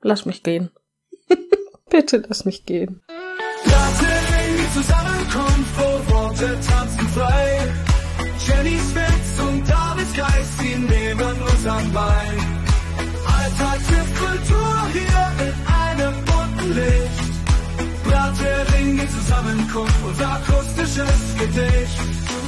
Lass mich gehen. Bitte lass mich gehen. Die Zusammenkunft, wo Worte tanzen frei. Jenny Spitz und David Geist, sie nehmen uns am Bein. Alltag trifft Kultur hier mit einem bunten Licht. Brathering, die Zusammenkunft, unser akustisches Gedicht.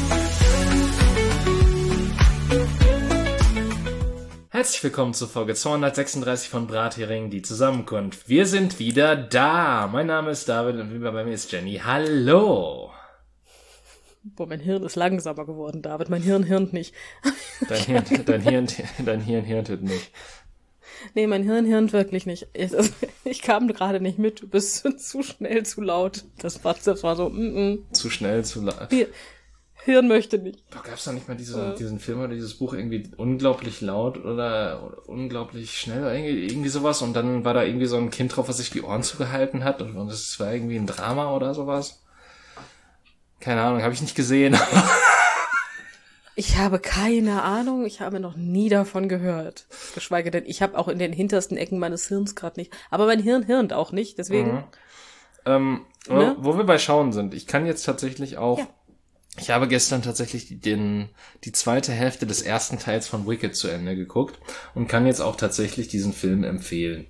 Herzlich willkommen zur Folge 236 von Brathering, die Zusammenkunft. Wir sind wieder da. Mein Name ist David und wie bei mir ist Jenny. Hallo. Boah, mein Hirn ist langsamer geworden, David. Mein Hirn hirnt nicht. Dein Hirn hirntet nicht. Nee, mein Hirn hirnt wirklich nicht. Ich kam gerade nicht mit. Du bist zu schnell, zu laut. Das war so, Zu schnell, zu laut. Hirn möchte nicht. Doch, gab's da nicht mal diesen Film oder dieses Buch irgendwie unglaublich laut oder unglaublich schnell oder irgendwie sowas und dann war da irgendwie so ein Kind drauf, was sich die Ohren zugehalten hat und das war irgendwie ein Drama oder sowas? Keine Ahnung, habe ich nicht gesehen. Ich habe keine Ahnung, ich habe noch nie davon gehört. Geschweige denn, ich habe auch in den hintersten Ecken meines Hirns gerade nicht. Aber mein Hirn hirnt auch nicht, deswegen. Ne? Wo wir bei Schauen sind, ich kann jetzt tatsächlich auch... Ja. Ich habe gestern tatsächlich die zweite Hälfte des ersten Teils von Wicked zu Ende geguckt und kann jetzt auch tatsächlich diesen Film empfehlen.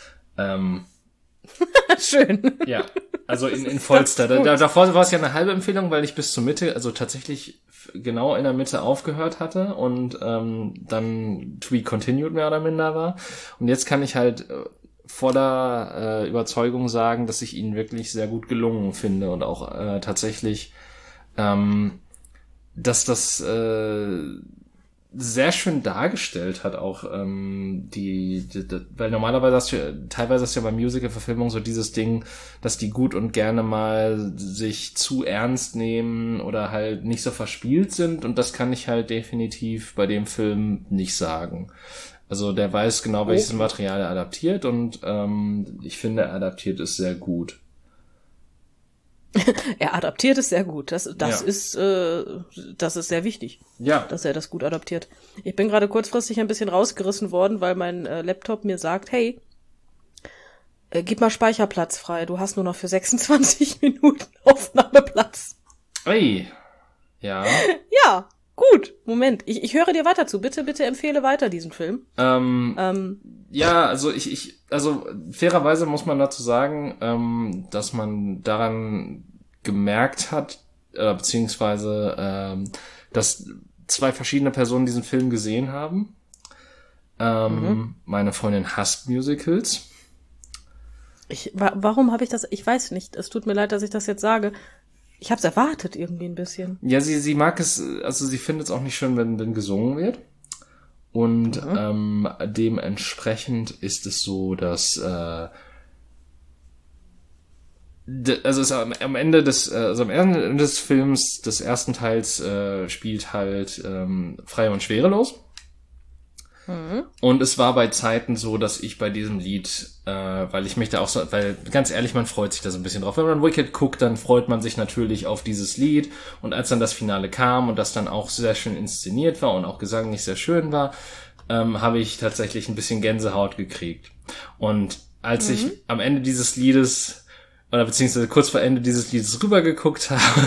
Schön. Ja, also in vollster. Davor war es ja eine halbe Empfehlung, weil ich bis zur Mitte, also tatsächlich genau in der Mitte aufgehört hatte und dann to be continued mehr oder minder war. Und jetzt kann ich halt voller Überzeugung sagen, dass ich ihn wirklich sehr gut gelungen finde und auch tatsächlich dass das sehr schön dargestellt hat auch weil normalerweise teilweise ist ja bei Musical-Verfilmungen so dieses Ding, dass die gut und gerne mal sich zu ernst nehmen oder halt nicht so verspielt sind und das kann ich halt definitiv bei dem Film nicht sagen. Also der weiß genau, welches Material er adaptiert und ich finde, er adaptiert es sehr gut. Er adaptiert es sehr gut. Das ist sehr wichtig. Ja. Dass er das gut adaptiert. Ich bin gerade kurzfristig ein bisschen rausgerissen worden, weil mein Laptop mir sagt, hey, gib mal Speicherplatz frei. Du hast nur noch für 26 Minuten Aufnahmeplatz. Ey. Ja. Ja, gut. Moment. Ich höre dir weiter zu. Bitte empfehle weiter diesen Film. Ja, also also fairerweise muss man dazu sagen, dass man daran gemerkt hat, beziehungsweise, dass zwei verschiedene Personen diesen Film gesehen haben. Meine Freundin hasst Musicals. Warum habe ich das? Ich weiß nicht. Es tut mir leid, dass ich das jetzt sage. Ich habe es erwartet irgendwie ein bisschen. Ja, sie mag es, also sie findet es auch nicht schön, wenn gesungen wird. Und dementsprechend ist es so, dass am Ende des Films des ersten Teils spielt halt Frei und Schwerelos. Und es war bei Zeiten so, dass ich bei diesem Lied, weil ganz ehrlich, man freut sich da so ein bisschen drauf. Wenn man Wicked guckt, dann freut man sich natürlich auf dieses Lied. Und als dann das Finale kam und das dann auch sehr schön inszeniert war und auch gesanglich sehr schön war, habe ich tatsächlich ein bisschen Gänsehaut gekriegt. Und als ich am Ende dieses Liedes, oder beziehungsweise kurz vor Ende dieses Liedes rübergeguckt habe,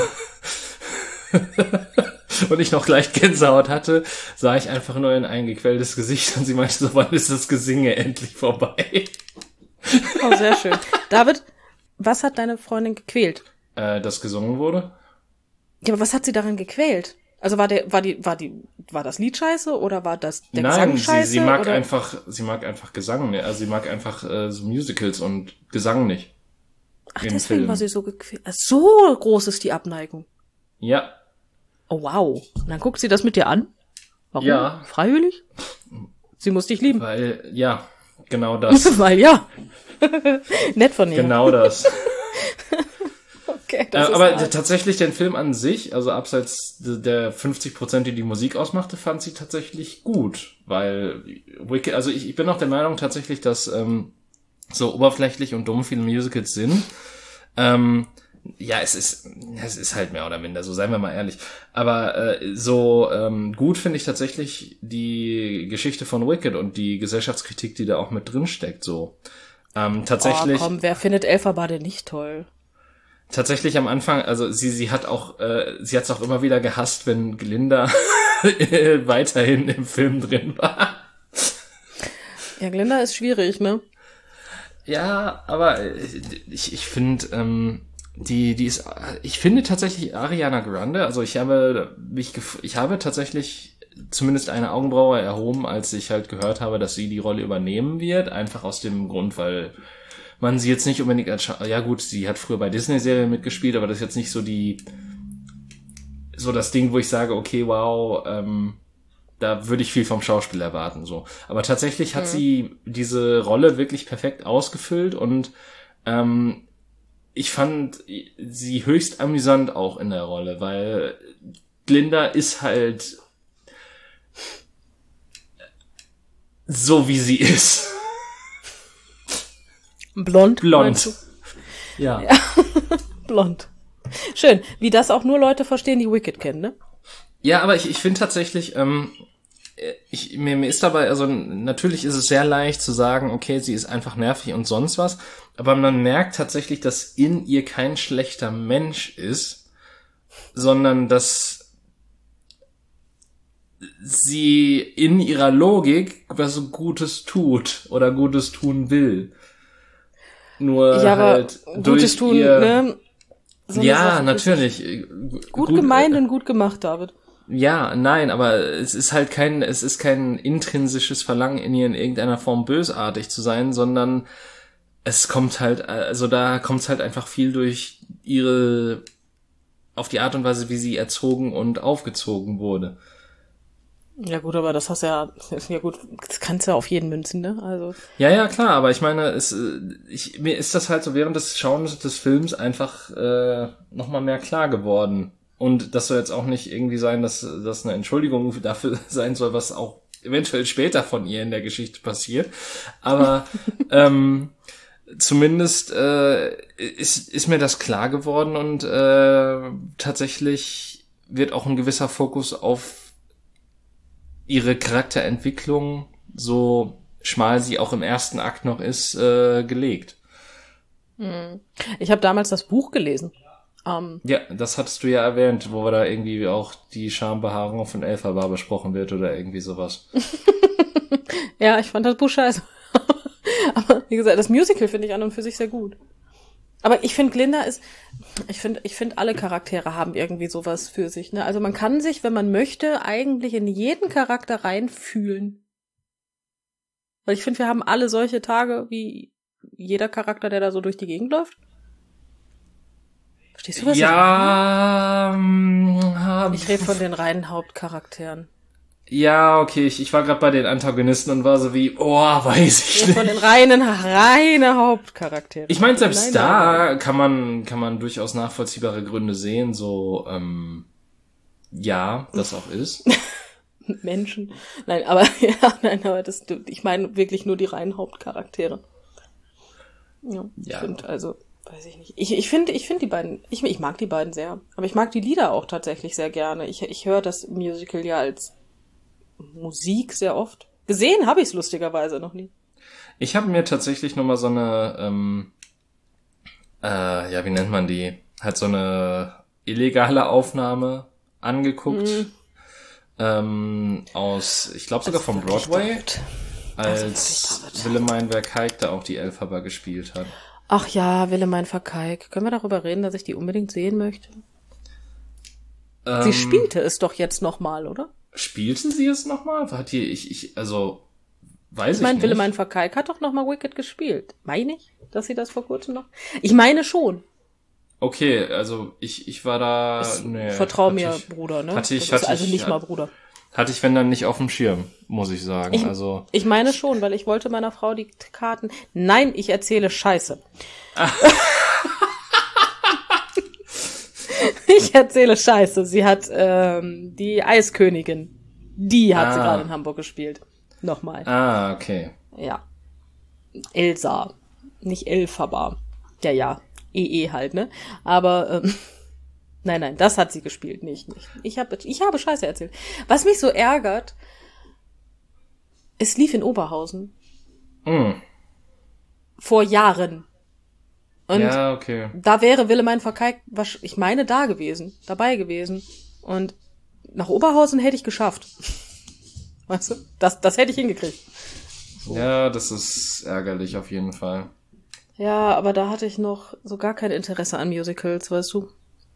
und ich noch gleich Gänsehaut hatte, sah ich einfach nur ein eingequelltes Gesicht und sie meinte so, wann ist das Gesinge endlich vorbei? Oh, sehr schön. David, was hat deine Freundin gequält? Dass gesungen wurde? Ja, aber was hat sie daran gequält? Also war das Lied scheiße oder war das der Gesang scheiße? Nein, sie mag einfach Gesang, also sie mag einfach so Musicals und Gesang nicht. Ach, deswegen war sie so gequält. So groß ist die Abneigung. Ja. Oh, wow. Und dann guckt sie das mit dir an? Warum? Ja. Freiwillig? Sie muss dich lieben. Weil, ja, genau das. Weil, ja. Nett von ihr. Genau das. Okay, das ist aber hart. tatsächlich den Film an sich, also abseits der 50%, die die Musik ausmachte, fand sie tatsächlich gut. Weil, also ich bin auch der Meinung tatsächlich, dass so oberflächlich und dumm viele Musicals sind. Ja, es ist halt mehr oder minder, so seien wir mal ehrlich. Aber gut finde ich tatsächlich die Geschichte von Wicked und die Gesellschaftskritik, die da auch mit drin steckt, so. Tatsächlich. Oh, komm, wer findet Elphaba denn nicht toll? Tatsächlich am Anfang, also sie hat auch, sie hat es auch immer wieder gehasst, wenn Glinda weiterhin im Film drin war. Ja, Glinda ist schwierig, ne? Ja, aber ich finde, die ist, ich finde tatsächlich Ariana Grande, also ich habe tatsächlich zumindest eine Augenbraue erhoben, als ich halt gehört habe, dass sie die Rolle übernehmen wird, einfach aus dem Grund, weil man sie jetzt nicht unbedingt ja gut, sie hat früher bei Disney-Serien mitgespielt, aber das ist jetzt nicht so das Ding, wo ich sage, okay, wow, da würde ich viel vom Schauspiel erwarten, so. Aber tatsächlich hat sie diese Rolle wirklich perfekt ausgefüllt und ich fand sie höchst amüsant auch in der Rolle, weil Glinda ist halt so, wie sie ist. Blond. Ja. Blond. Schön, wie das auch nur Leute verstehen, die Wicked kennen, ne? Ja, aber ich finde tatsächlich, mir ist dabei, also natürlich ist es sehr leicht zu sagen, okay, sie ist einfach nervig und sonst was, aber man merkt tatsächlich, dass in ihr kein schlechter Mensch ist, sondern dass sie in ihrer Logik was Gutes tut oder Gutes tun will. Nur ja, halt aber Gutes tun, ne? So ja, natürlich. Gut gemeint und gut gemacht, David. Ja, nein, aber es ist kein intrinsisches Verlangen in ihr in irgendeiner Form bösartig zu sein, sondern es kommt halt, also da kommt es halt einfach viel durch auf die Art und Weise, wie sie erzogen und aufgezogen wurde. Ja gut, aber das hast ja gut, das kannst du ja auf jeden münzen, ne? Also. Ja, klar, aber ich meine, mir ist das halt so während des Schauens des Films einfach nochmal mehr klar geworden. Und das soll jetzt auch nicht irgendwie sein, dass das eine Entschuldigung dafür sein soll, was auch eventuell später von ihr in der Geschichte passiert. Aber zumindest ist mir das klar geworden und tatsächlich wird auch ein gewisser Fokus auf ihre Charakterentwicklung, so schmal sie auch im ersten Akt noch ist, gelegt. Ich habe damals das Buch gelesen. Ja, das hattest du ja erwähnt, wo da irgendwie auch die Schambehaarung von Elphaba besprochen wird oder irgendwie sowas. Ja, ich fand das Buch scheiße. Aber wie gesagt, das Musical finde ich an und für sich sehr gut. Aber ich finde, Glinda ist, ich finde, alle Charaktere haben irgendwie sowas für sich, ne? Also man kann sich, wenn man möchte, eigentlich in jeden Charakter reinfühlen. Weil ich finde, wir haben alle solche Tage wie jeder Charakter, der da so durch die Gegend läuft. Verstehst du, was ja, ich rede von den reinen Hauptcharakteren. Ja, okay, ich war gerade bei den Antagonisten und war so wie, weiß ich nicht. Von den reinen Hauptcharakteren. Ich meine, selbst da kann man durchaus nachvollziehbare Gründe sehen, so, ja, das auch ist. Menschen. Nein, aber ich meine wirklich nur die reinen Hauptcharaktere. Ja. Ich finde, also, weiß ich nicht. Ich finde die beiden, ich mag die beiden sehr. Aber ich mag die Lieder auch tatsächlich sehr gerne. Ich höre das Musical ja als Musik sehr oft. Gesehen habe ich es lustigerweise noch nie. Ich habe mir tatsächlich nochmal so eine, wie nennt man die? Halt so eine illegale Aufnahme angeguckt. Aus, ich glaube sogar vom Broadway, als Willemijn Verkijk da auch die Elphaba gespielt hat. Ach ja, Willemijn Verkijk. Können wir darüber reden, dass ich die unbedingt sehen möchte? Sie spielte es doch jetzt nochmal, oder? Spielten sie es nochmal? Hat die, weiß ich nicht. Ich meine, Willemijn Verkijk hat doch nochmal Wicked gespielt. Meine ich, dass sie das vor kurzem noch? Ich meine schon. Okay, also ich war da... Vertrau mir, Bruder, ne? Bruder. Hatte ich, wenn dann, nicht auf dem Schirm, muss ich sagen. Ich meine schon, weil ich wollte meiner Frau die Karten... Nein, ich erzähle Scheiße. Ich erzähle Scheiße. Sie hat die Eiskönigin. Die hat sie gerade in Hamburg gespielt. Nochmal. Okay. Ja. Elsa. Nicht Elphaba. Ja. EE halt, ne? Aber, nein, das hat sie gespielt, nicht. Ich habe Scheiße erzählt. Was mich so ärgert, es lief in Oberhausen. vor Jahren. Und ja, okay. da wäre Willemijn Verkeik, ich meine, dabei gewesen. Und nach Oberhausen hätte ich geschafft. Weißt du? Das hätte ich hingekriegt. So. Ja, das ist ärgerlich auf jeden Fall. Ja, aber da hatte ich noch so gar kein Interesse an Musicals, weißt du?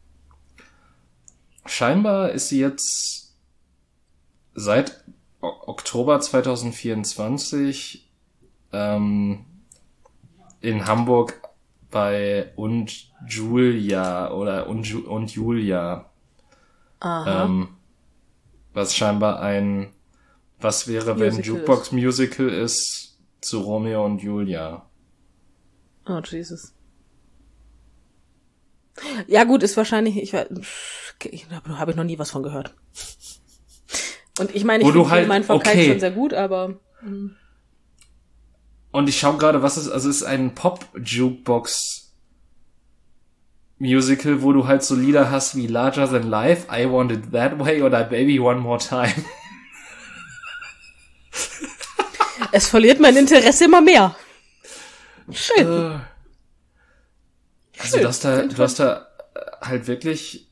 Scheinbar ist sie jetzt seit Oktober 2024 in Hamburg bei Und Julia oder Und Julia. Aha. Was scheinbar was wäre, wenn Musical Jukebox Musical ist zu Romeo und Julia. Oh, Jesus. Ja gut, ist wahrscheinlich, habe ich noch nie was von gehört. Und ich meine, ich finde meinen Verkehr schon sehr gut, aber... Und ich schaue gerade, es ist ein Pop-Jukebox-Musical, wo du halt so Lieder hast wie Larger Than Life, I Want It That Way oder Baby One More Time. Es verliert mein Interesse immer mehr. Schön. Also du hast da halt wirklich,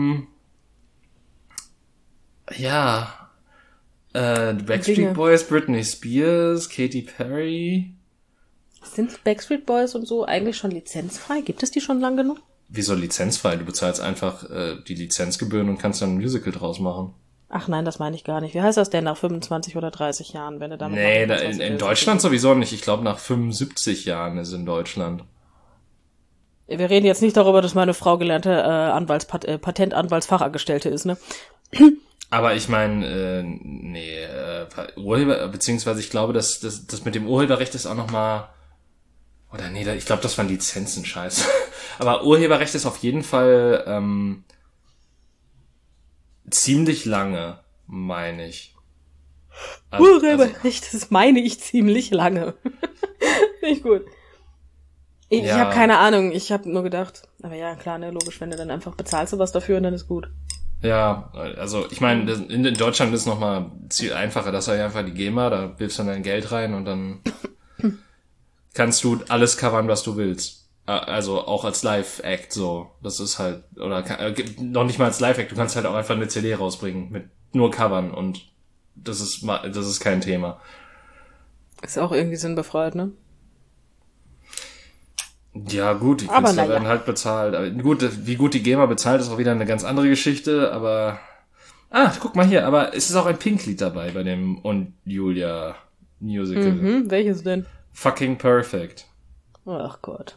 Backstreet Boys, Britney Spears, Katy Perry. Sind Backstreet Boys und so eigentlich schon lizenzfrei? Gibt es die schon lang genug? Wieso lizenzfrei? Du bezahlst einfach die Lizenzgebühren und kannst dann ein Musical draus machen. Ach nein, das meine ich gar nicht. Wie heißt das denn nach 25 oder 30 Jahren, wenn du damit... Nee, in Deutschland sowieso nicht. Ich glaube, nach 75 Jahren ist in Deutschland. Wir reden jetzt nicht darüber, dass meine Frau gelernte Patentanwaltsfachangestellte ist, ne? Aber ich meine, Urheber, beziehungsweise ich glaube, dass das mit dem Urheberrecht ist auch nochmal... Oder nee, ich glaube, das waren Lizenzen, scheiße. Aber Urheberrecht ist auf jeden Fall ziemlich lange, meine ich. Urheberrecht, das meine ich ziemlich lange. Nicht gut. Ich habe keine Ahnung, ich habe nur gedacht, aber ja, klar, ne, logisch, wenn du dann einfach bezahlst du was dafür und dann ist gut. Ja, also ich meine, in Deutschland ist es nochmal einfacher, das ist ja einfach die GEMA, da wirfst du dann dein Geld rein und dann kannst du alles covern, was du willst. Also auch als Live-Act so. Das ist halt, oder noch nicht mal als Live-Act, du kannst halt auch einfach eine CD rausbringen mit nur Covern und das ist kein Thema. Ist auch irgendwie sinnbefreit, ne? Ja gut, die Künstler werden halt bezahlt. Aber gut, wie gut die GEMA bezahlt, ist auch wieder eine ganz andere Geschichte, aber... guck mal hier, aber es ist auch ein Pink-Lied dabei bei dem Und Julia Musical. Mhm, welches denn? Fucking Perfect. Ach Gott.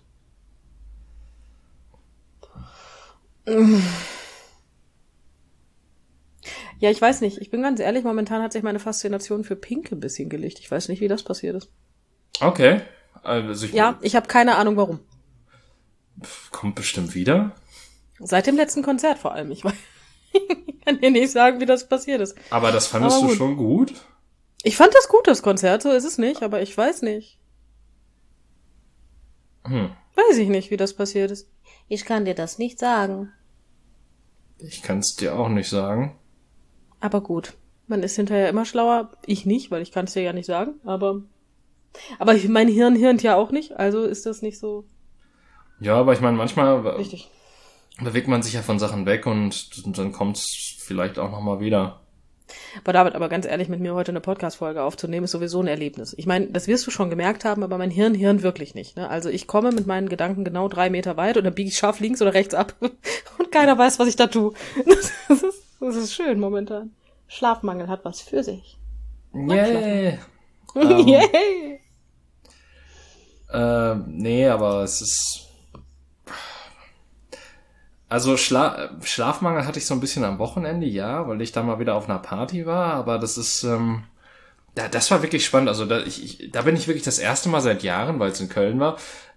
Ja, ich weiß nicht. Ich bin ganz ehrlich, momentan hat sich meine Faszination für Pink ein bisschen gelegt. Ich weiß nicht, wie das passiert ist. Okay. Also ich habe keine Ahnung, warum. Kommt bestimmt wieder. Seit dem letzten Konzert vor allem. Ich kann dir nicht sagen, wie das passiert ist. Aber das fandest du schon gut? Ich fand das gut, das Konzert. So ist es nicht, aber ich weiß nicht. Weiß ich nicht, wie das passiert ist. Ich kann dir das nicht sagen. Ich kann es dir auch nicht sagen. Aber gut. Man ist hinterher immer schlauer. Ich nicht, weil ich kann es dir ja nicht sagen. Aber mein Hirn hirnt ja auch nicht. Also ist das nicht so... Ja, aber ich meine, manchmal richtig. Bewegt man sich ja von Sachen weg und dann kommt es vielleicht auch nochmal wieder. David, aber ganz ehrlich, mit mir heute eine Podcast-Folge aufzunehmen, ist sowieso ein Erlebnis. Ich meine, das wirst du schon gemerkt haben, aber mein Hirn hirnt wirklich nicht. Ne? Also ich komme mit meinen Gedanken genau 3 Meter weit und dann biege ich scharf links oder rechts ab und keiner weiß, was ich da tue. Das ist schön momentan. Schlafmangel hat was für sich. Yeah. Yay! Nee, aber es ist... Also Schlafmangel hatte ich so ein bisschen am Wochenende, ja, weil ich da mal wieder auf einer Party war, aber das ist, das war wirklich spannend. Also da bin ich wirklich das erste Mal seit Jahren, weil es in Köln war,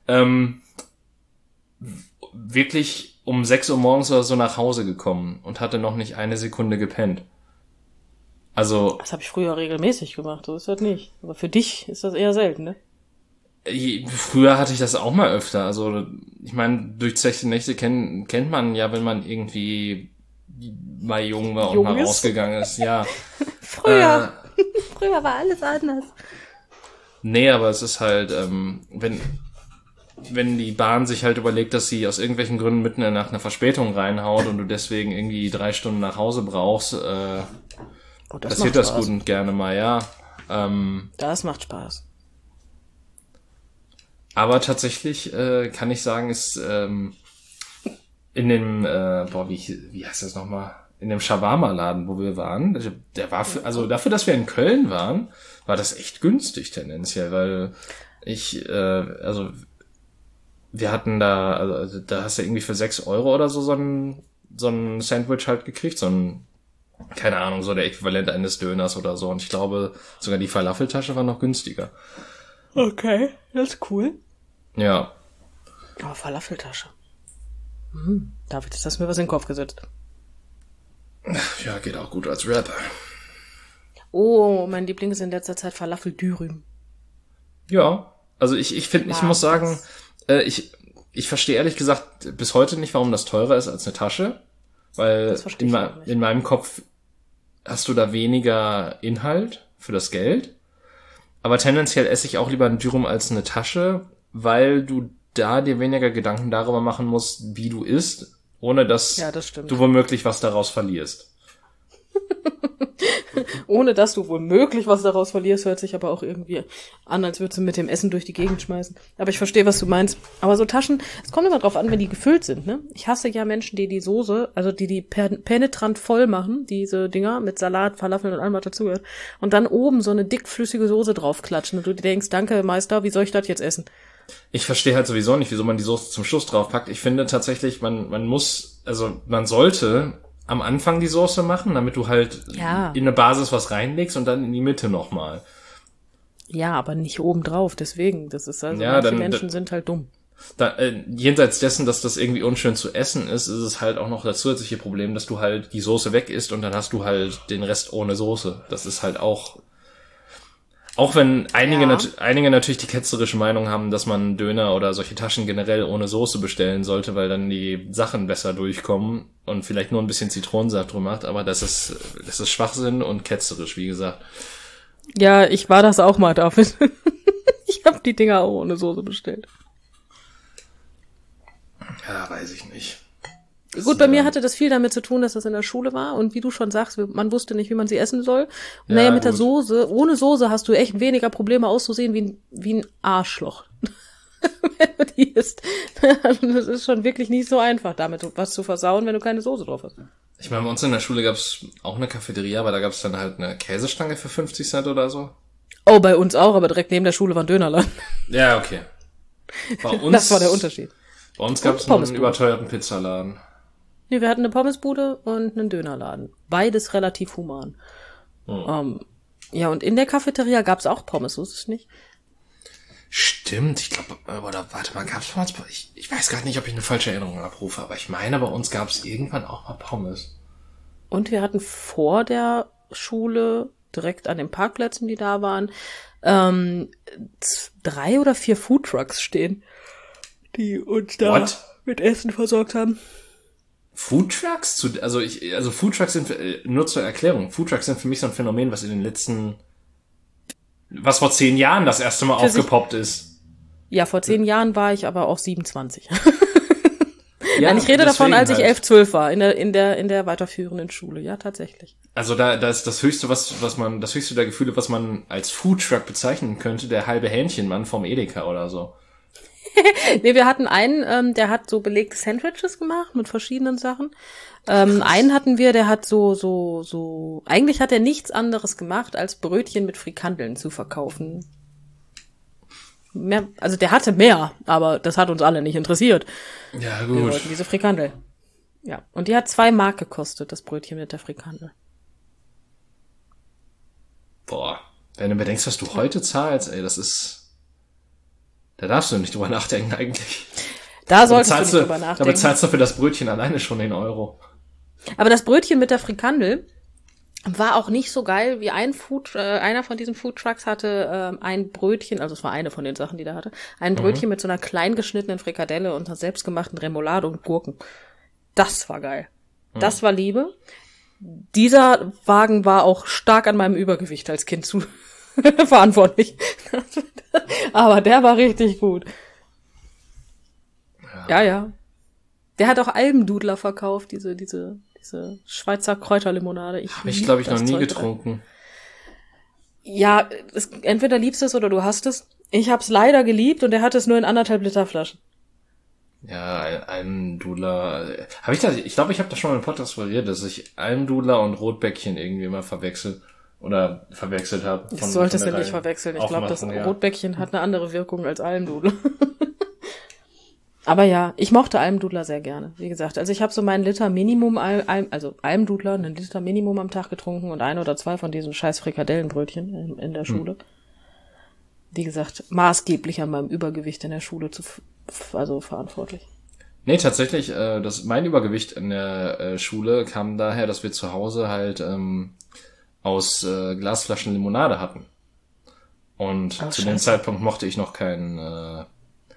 wirklich um 6 Uhr morgens oder so nach Hause gekommen und hatte noch nicht eine Sekunde gepennt. Also... Das habe ich früher regelmäßig gemacht, so ist das nicht. Aber für dich ist das eher selten, ne? Früher hatte ich das auch mal öfter. Also ich meine, durchzechte Nächte kennt man ja, wenn man irgendwie mal jung war und mal rausgegangen ist. Ja. Früher war alles anders. Nee, aber es ist halt, wenn die Bahn sich halt überlegt, dass sie aus irgendwelchen Gründen mitten in der Nacht eine Verspätung reinhaut und du deswegen irgendwie 3 Stunden nach Hause brauchst, passiert das gut und gerne mal, ja. Das macht Spaß. Aber tatsächlich kann ich sagen, ist in dem, wie heißt das nochmal? In dem Shawarma-Laden, wo wir waren, der war dafür, dass wir in Köln waren, war das echt günstig tendenziell, weil wir hatten da, also da hast du irgendwie für 6 Euro oder so ein Sandwich halt gekriegt, keine Ahnung, so der Äquivalent eines Döners oder so. Und ich glaube, sogar die Falafeltasche war noch günstiger. Okay, das ist cool. Ja. Oh, Falafeltasche. David, jetzt hast du mir was in den Kopf gesetzt. Ja, geht auch gut als Rapper. Oh, mein Liebling ist in letzter Zeit Falafel-Dürüm. Ja, also ich muss sagen, ich verstehe ehrlich gesagt bis heute nicht, warum das teurer ist als eine Tasche. Weil in meinem Kopf hast du da weniger Inhalt für das Geld. Aber tendenziell esse ich auch lieber einen Dürüm als eine Tasche, weil du da dir weniger Gedanken darüber machen musst, wie du isst, ohne dass du womöglich was daraus verlierst. Ohne dass du womöglich was daraus verlierst, hört sich aber auch irgendwie an, als würdest du mit dem Essen durch die Gegend schmeißen. Aber ich verstehe, was du meinst. Aber so Taschen, es kommt immer drauf an, wenn die gefüllt sind, ne? Ich hasse ja Menschen, die Soße, also die penetrant voll machen, diese Dinger mit Salat, Falafeln und allem, was dazugehört, und dann oben so eine dickflüssige Soße draufklatschen und du dir denkst, danke Meister, wie soll ich das jetzt essen? Ich verstehe halt sowieso nicht, wieso man die Soße zum Schluss draufpackt. Ich finde tatsächlich, man sollte am Anfang die Soße machen, damit du halt in eine Basis was reinlegst und dann in die Mitte nochmal. Ja, aber nicht oben drauf, deswegen. Das ist manche Menschen sind halt dumm. Jenseits dessen, dass das irgendwie unschön zu essen ist es halt auch noch das zusätzliche Problem, dass du halt die Soße weg isst und dann hast du halt den Rest ohne Soße. Das ist halt auch wenn einige natürlich die ketzerische Meinung haben, dass man Döner oder solche Taschen generell ohne Soße bestellen sollte, weil dann die Sachen besser durchkommen und vielleicht nur ein bisschen Zitronensaft drum macht, aber das ist Schwachsinn und ketzerisch, wie gesagt. Ja, ich war das auch mal, David. Ich habe die Dinger auch ohne Soße bestellt. Ja, weiß ich nicht. Gut, bei mir hatte das viel damit zu tun, dass das in der Schule war und wie du schon sagst, man wusste nicht, wie man sie essen soll. Und mit der Soße, ohne Soße hast du echt weniger Probleme auszusehen wie ein Arschloch. Wenn du die isst. Das ist schon wirklich nicht so einfach, damit was zu versauen, wenn du keine Soße drauf hast. Ich meine, bei uns in der Schule gab es auch eine Cafeteria, aber da gab es dann halt eine Käsestange für 50 Cent oder so. Oh, bei uns auch, aber direkt neben der Schule war ein Dönerladen. Ja, okay. Bei uns, das war der Unterschied. Bei uns gab es einen überteuerten Pizzaladen. Nee, wir hatten eine Pommesbude und einen Dönerladen. Beides relativ human. Ja, und in der Cafeteria gab's auch Pommes, so ist es nicht? Stimmt, ich glaube, oder warte mal, gab's bei uns, ich weiß gar nicht, ob ich eine falsche Erinnerung abrufe, aber ich meine, bei uns gab's irgendwann auch mal Pommes. Und wir hatten vor der Schule, direkt an den Parkplätzen, die da waren, 3 oder 4 Foodtrucks stehen, die uns da mit Essen versorgt haben. Foodtrucks? Also Foodtrucks sind, nur zur Erklärung, Foodtrucks sind für mich so ein Phänomen, was vor 10 Jahren das erste Mal aufgepoppt ist. Ja, vor 10 Jahren war ich aber auch 27. Ja, nein, ich rede davon, als ich 11, 12 war, in der weiterführenden Schule, ja, tatsächlich. Also da ist das höchste, das höchste der Gefühle, was man als Foodtruck bezeichnen könnte, der halbe Hähnchenmann vom Edeka oder so. Nee, wir hatten einen, der hat so belegte Sandwiches gemacht mit verschiedenen Sachen. Einen hatten wir, der hat so, eigentlich hat er nichts anderes gemacht, als Brötchen mit Frikandeln zu verkaufen. Also der hatte mehr, aber das hat uns alle nicht interessiert. Ja, gut. Wir wollten diese Frikandel. Ja, und die hat 2 Mark gekostet, das Brötchen mit der Frikandel. Boah, wenn du bedenkst, was du heute zahlst, ey, da darfst du nicht drüber nachdenken eigentlich. Da solltest du nicht drüber nachdenken. Da bezahlst du für das Brötchen alleine schon den Euro. Aber das Brötchen mit der Frikandel war auch nicht so geil wie einer von diesen Foodtrucks hatte ein Brötchen, also es war eine von den Sachen, die der hatte, ein Brötchen mit so einer klein geschnittenen Frikadelle und einer selbstgemachten Remoulade und Gurken. Das war geil. Das war Liebe. Dieser Wagen war auch stark an meinem Übergewicht als Kind verantwortlich. Aber der war richtig gut. Ja. Der hat auch Almdudler verkauft, diese Schweizer Kräuterlimonade. Habe ich, glaube ich, noch nie getrunken. Ja, entweder liebst du es oder du hast es. Ich hab's leider geliebt und er hat es nur in 1,5 Liter Flaschen. Ja, Almdudler. Ich glaube, ich habe das schon mal im Podcast verliert, dass ich Almdudler und Rotbäckchen irgendwie mal verwechselt habe. Das solltest du nicht verwechseln. Ich glaube, das Rotbäckchen hat eine andere Wirkung als Almdudler. Aber ja, ich mochte Almdudler sehr gerne. Wie gesagt, also ich habe so meinen Liter Minimum, Almdudler, einen Liter Minimum am Tag getrunken und 1 oder 2 von diesen scheiß Frikadellenbrötchen in der Schule. Wie gesagt, maßgeblich an meinem Übergewicht in der Schule verantwortlich. Nee, tatsächlich, mein Übergewicht in der Schule kam daher, dass wir zu Hause halt aus Glasflaschen Limonade hatten. Und zu dem Zeitpunkt mochte ich noch kein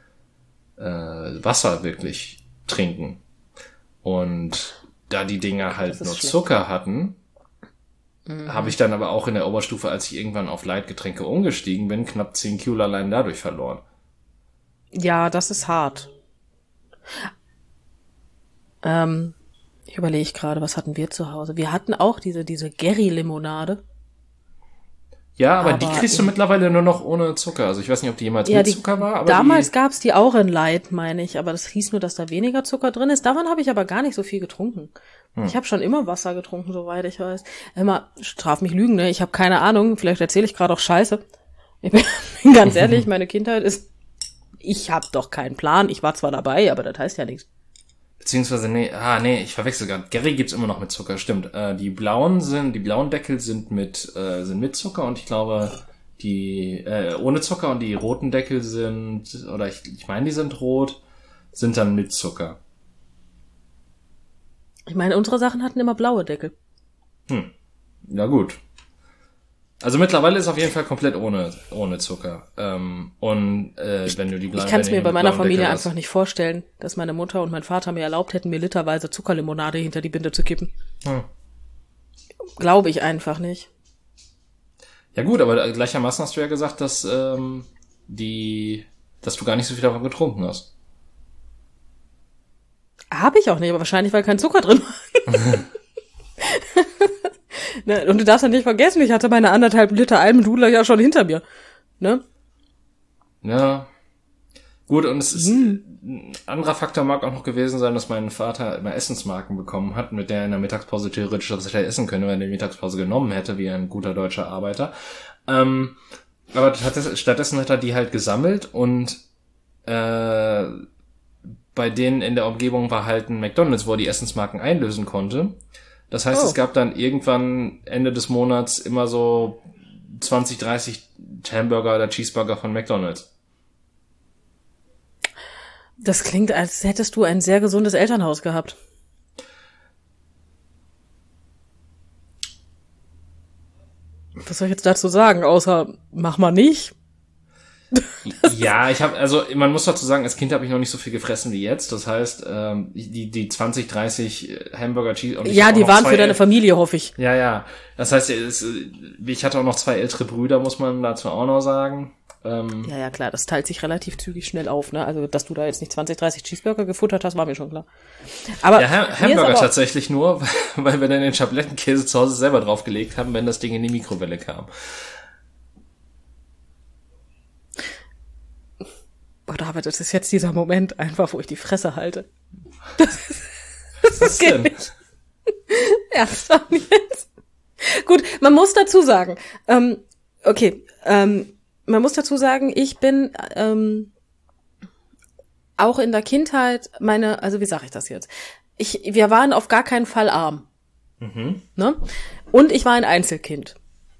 Wasser wirklich trinken. Und da die Dinger halt nur Zucker hatten, habe ich dann aber auch in der Oberstufe, als ich irgendwann auf Leitgetränke umgestiegen bin, knapp 10 Kilo allein dadurch verloren. Ja, das ist hart. Ich überlege gerade, was hatten wir zu Hause? Wir hatten auch diese Gerry-Limonade. Ja, aber die kriegst du mittlerweile nur noch ohne Zucker. Also ich weiß nicht, ob die jemals mit Zucker war. Aber damals gab's die auch in Light, meine ich. Aber das hieß nur, dass da weniger Zucker drin ist. Davon habe ich aber gar nicht so viel getrunken. Ich habe schon immer Wasser getrunken, soweit ich weiß. Immer, straf mich lügen, ne? Ich habe keine Ahnung. Vielleicht erzähle ich gerade auch Scheiße. Ich bin ganz ehrlich, meine Kindheit ist... Ich habe doch keinen Plan. Ich war zwar dabei, aber das heißt ja nichts. Beziehungsweise, ich verwechsel gerade. Gerry gibt's immer noch mit Zucker, stimmt. Die blauen Deckel sind mit Zucker und ich glaube, die ohne Zucker und die roten Deckel sind, oder ich meine, die sind rot, sind dann mit Zucker. Ich meine, unsere Sachen hatten immer blaue Deckel. Ja gut. Also mittlerweile ist es auf jeden Fall komplett ohne Zucker. Wenn du die blauen... Ich kann es mir bei meiner Familie einfach nicht vorstellen, dass meine Mutter und mein Vater mir erlaubt hätten, mir literweise Zuckerlimonade hinter die Binde zu kippen. Glaube ich einfach nicht. Ja gut, aber gleichermaßen hast du ja gesagt, dass dass du gar nicht so viel davon getrunken hast. Habe ich auch nicht, aber wahrscheinlich, weil kein Zucker drin war. Ne? Und du darfst ja nicht vergessen, ich hatte meine 1,5 Liter Almdudler ja schon hinter mir. Ne? Ja. Gut, und es ist ein anderer Faktor mag auch noch gewesen sein, dass mein Vater immer Essensmarken bekommen hat, mit der er in der Mittagspause theoretisch das hätte essen können, wenn er die Mittagspause genommen hätte, wie ein guter deutscher Arbeiter. Aber stattdessen hat er die halt gesammelt und bei denen in der Umgebung war halt ein McDonald's, wo er die Essensmarken einlösen konnte. Das heißt, es gab dann irgendwann Ende des Monats immer so 20, 30 Hamburger oder Cheeseburger von McDonald's. Das klingt, als hättest du ein sehr gesundes Elternhaus gehabt. Was soll ich jetzt dazu sagen, außer mach mal nicht? Ja, man muss dazu sagen, als Kind habe ich noch nicht so viel gefressen wie jetzt. Das heißt, die 20, 30 Hamburger Cheese... Und ja, die waren für deine Familie, hoffe ich. Ja. Das heißt, ich hatte auch noch 2 ältere Brüder, muss man dazu auch noch sagen. Ja, klar, das teilt sich relativ zügig schnell auf, ne? Also, dass du da jetzt nicht 20, 30 Cheeseburger gefuttert hast, war mir schon klar. Aber ja, Hamburger tatsächlich nur, weil wir dann den Schablettenkäse zu Hause selber draufgelegt haben, wenn das Ding in die Mikrowelle kam. Oh, David, das ist jetzt dieser Moment einfach, wo ich die Fresse halte. Was denn? Ernsthaft jetzt? Gut, man muss dazu sagen, man muss dazu sagen, ich bin auch in der Kindheit wie sage ich das jetzt? Wir waren auf gar keinen Fall arm. Ne? Und ich war ein Einzelkind.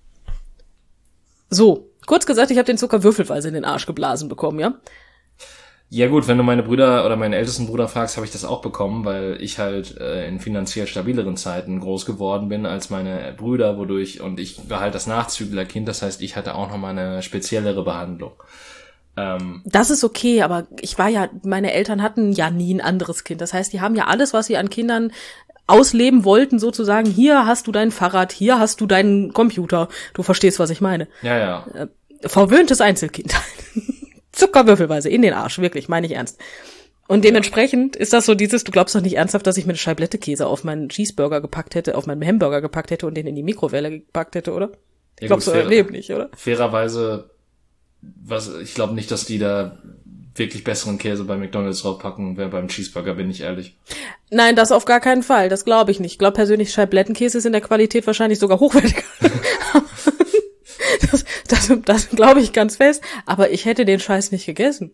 So, kurz gesagt, ich habe den Zucker würfelweise in den Arsch geblasen bekommen, ja? Ja gut, wenn du meine Brüder oder meinen ältesten Bruder fragst, habe ich das auch bekommen, weil ich halt in finanziell stabileren Zeiten groß geworden bin als meine Brüder, und ich war halt das Nachzüglerkind, das heißt, ich hatte auch nochmal eine speziellere Behandlung. Das ist okay, aber meine Eltern hatten ja nie ein anderes Kind. Das heißt, die haben ja alles, was sie an Kindern ausleben wollten, sozusagen, hier hast du dein Fahrrad, hier hast du deinen Computer. Du verstehst, was ich meine. Ja. Verwöhntes Einzelkind. Zuckerwürfelweise in den Arsch, wirklich, meine ich ernst. Und dementsprechend ist das so dieses, du glaubst doch nicht ernsthaft, dass ich mir eine Scheiblette Käse auf meinen Cheeseburger gepackt hätte, auf meinen Hamburger gepackt hätte und den in die Mikrowelle gepackt hätte, oder? Ich glaub's doch im Leben nicht, oder? Fairerweise, ich glaube nicht, dass die da wirklich besseren Käse bei McDonald's draufpacken, beim Cheeseburger, bin ich ehrlich. Nein, das auf gar keinen Fall, das glaube ich nicht. Ich glaube persönlich, Scheiblettenkäse ist in der Qualität wahrscheinlich sogar hochwertiger. Das glaube ich ganz fest, aber ich hätte den Scheiß nicht gegessen.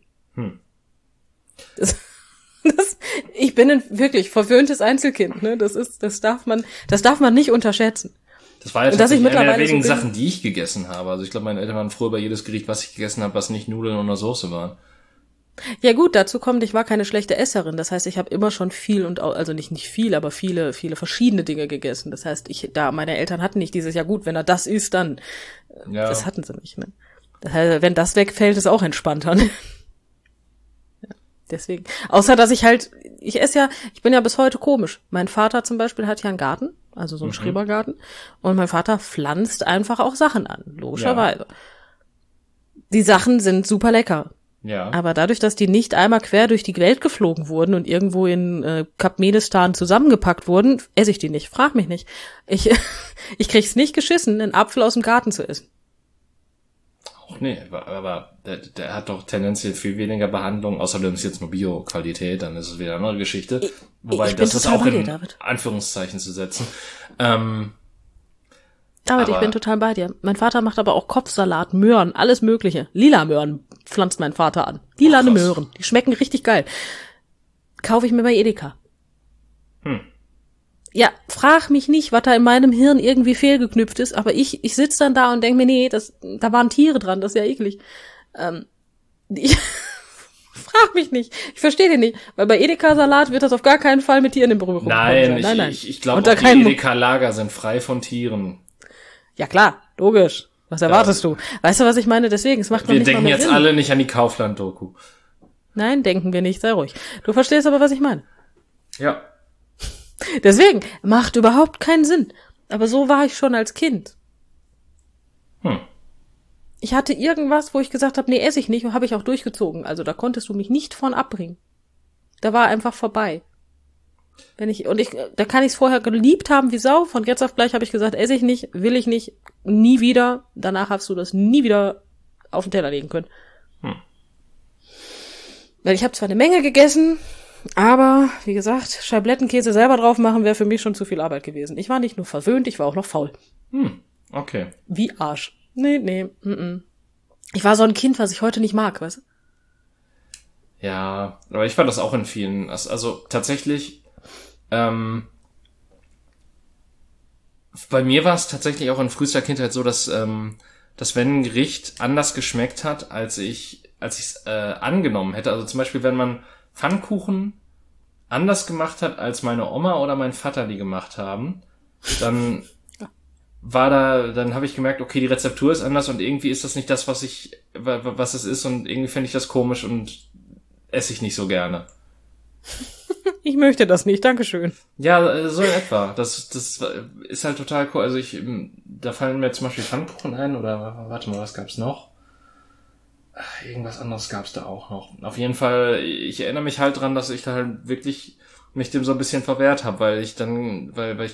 Ich bin ein wirklich verwöhntes Einzelkind, ne? Das darf man nicht unterschätzen. Das war ja tatsächlich eine der wenigen Sachen, die ich gegessen habe. Also ich glaube, meine Eltern waren froh über jedes Gericht, was ich gegessen habe, was nicht Nudeln oder Soße waren. Ja gut, dazu kommt, ich war keine schlechte Esserin. Das heißt, ich habe immer schon viel also nicht viel, aber viele verschiedene Dinge gegessen. Das heißt, meine Eltern hatten nicht dieses, ja gut, wenn er das isst, dann. Ja. Das hatten sie nicht, ne? Das heißt, wenn das wegfällt, ist auch entspannter. Ne? Ja, deswegen. Außer, dass ich bin ja bis heute komisch. Mein Vater zum Beispiel hat ja einen Garten, also so einen Schrebergarten. Und mein Vater pflanzt einfach auch Sachen an, logischerweise. Ja. Die Sachen sind super lecker. Ja. Aber dadurch, dass die nicht einmal quer durch die Welt geflogen wurden und irgendwo in Turkmenistan zusammengepackt wurden, esse ich die nicht. Frag mich nicht. Ich krieg's nicht geschissen, einen Apfel aus dem Garten zu essen. Auch nee, aber der hat doch tendenziell viel weniger Behandlung, außerdem ist jetzt nur Bio-Qualität, dann ist es wieder eine andere Geschichte. Wobei das ist auch in Anführungszeichen zu setzen. David, ich bin total bei dir. Mein Vater macht aber auch Kopfsalat, Möhren, alles mögliche. Lila Möhren pflanzt mein Vater an. Lilane Möhren, die schmecken richtig geil. Kaufe ich mir bei Edeka. Ja, frag mich nicht, was da in meinem Hirn irgendwie fehlgeknüpft ist, aber ich sitz dann da und denk mir, nee, da waren Tiere dran, das ist ja eklig. Frag mich nicht. Ich verstehe den nicht. Weil bei Edeka-Salat wird das auf gar keinen Fall mit Tieren in Berührung kommen. Nein. Ich glaube, die Edeka-Lager sind frei von Tieren. Ja klar, logisch. Was erwartest du? Weißt du, was ich meine? Deswegen, es macht noch nicht mal mehr Sinn. Wir denken jetzt alle nicht an die Kaufland-Doku. Nein, denken wir nicht, sei ruhig. Du verstehst aber, was ich meine. Ja. Deswegen, macht überhaupt keinen Sinn. Aber so war ich schon als Kind. Ich hatte irgendwas, wo ich gesagt habe, nee, esse ich nicht, und habe ich auch durchgezogen. Also da konntest du mich nicht von abbringen. Da war einfach vorbei. Da kann ich es vorher geliebt haben wie Sau. Von jetzt auf gleich habe ich gesagt, esse ich nicht, will ich nicht, nie wieder. Danach hast du das nie wieder auf den Teller legen können. Weil ich habe zwar eine Menge gegessen, aber, wie gesagt, Scheiblettenkäse selber drauf machen wäre für mich schon zu viel Arbeit gewesen. Ich war nicht nur verwöhnt, ich war auch noch faul. Okay. Wie Arsch. Nee. Ich war so ein Kind, was ich heute nicht mag, weißt du? Ja, aber ich war das auch in vielen, also tatsächlich, bei mir war es tatsächlich auch in frühester Kindheit so, dass wenn ein Gericht anders geschmeckt hat, als ich es angenommen hätte, also zum Beispiel, wenn man Pfannkuchen anders gemacht hat, als meine Oma oder mein Vater die gemacht haben, dann habe ich gemerkt, okay, die Rezeptur ist anders und irgendwie ist das nicht das, was es ist, und irgendwie fände ich das komisch und esse ich nicht so gerne. Ich möchte das nicht, dankeschön. Ja, so in etwa. Das ist halt total cool. Also da fallen mir zum Beispiel Pfannkuchen ein, oder warte mal, was gab's noch? Irgendwas anderes gab's da auch noch. Auf jeden Fall, ich erinnere mich halt dran, dass ich da halt wirklich mich dem so ein bisschen verwehrt habe, weil ich dann,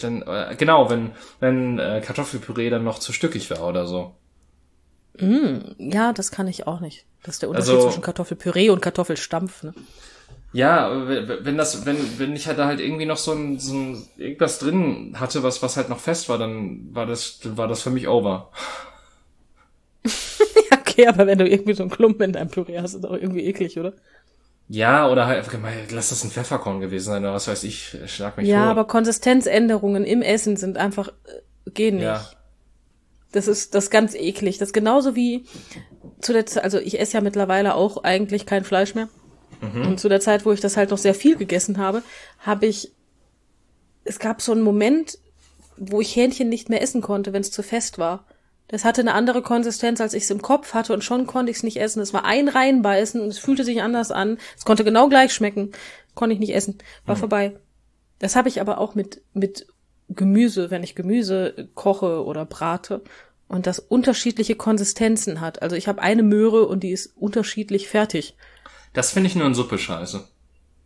wenn Kartoffelpüree dann noch zu stückig war oder so. Ja, das kann ich auch nicht. Das ist der Unterschied zwischen Kartoffelpüree und Kartoffelstampf, ne? Ja, wenn ich halt da halt irgendwie noch so ein irgendwas drin hatte, was halt noch fest war, dann war das für mich over. Okay, aber wenn du irgendwie so einen Klumpen in deinem Püree hast, ist das auch irgendwie eklig, oder? Ja, oder halt, lass das ein Pfefferkorn gewesen sein, oder was weiß ich, schlag mich vor. Ja, aber Konsistenzänderungen im Essen sind einfach, gehen nicht. Ja. Das ist ganz eklig. Das ist genauso wie also ich esse ja mittlerweile auch eigentlich kein Fleisch mehr. Und zu der Zeit, wo ich das halt noch sehr viel gegessen habe, es gab so einen Moment, wo ich Hähnchen nicht mehr essen konnte, wenn es zu fest war. Das hatte eine andere Konsistenz, als ich es im Kopf hatte, und schon konnte ich es nicht essen. Es war ein Reinbeißen und es fühlte sich anders an. Es konnte genau gleich schmecken. Konnte ich nicht essen. War vorbei. Das habe ich aber auch mit Gemüse, wenn ich Gemüse koche oder brate und das unterschiedliche Konsistenzen hat. Also ich habe eine Möhre und die ist unterschiedlich fertig. Das finde ich nur in Suppe scheiße.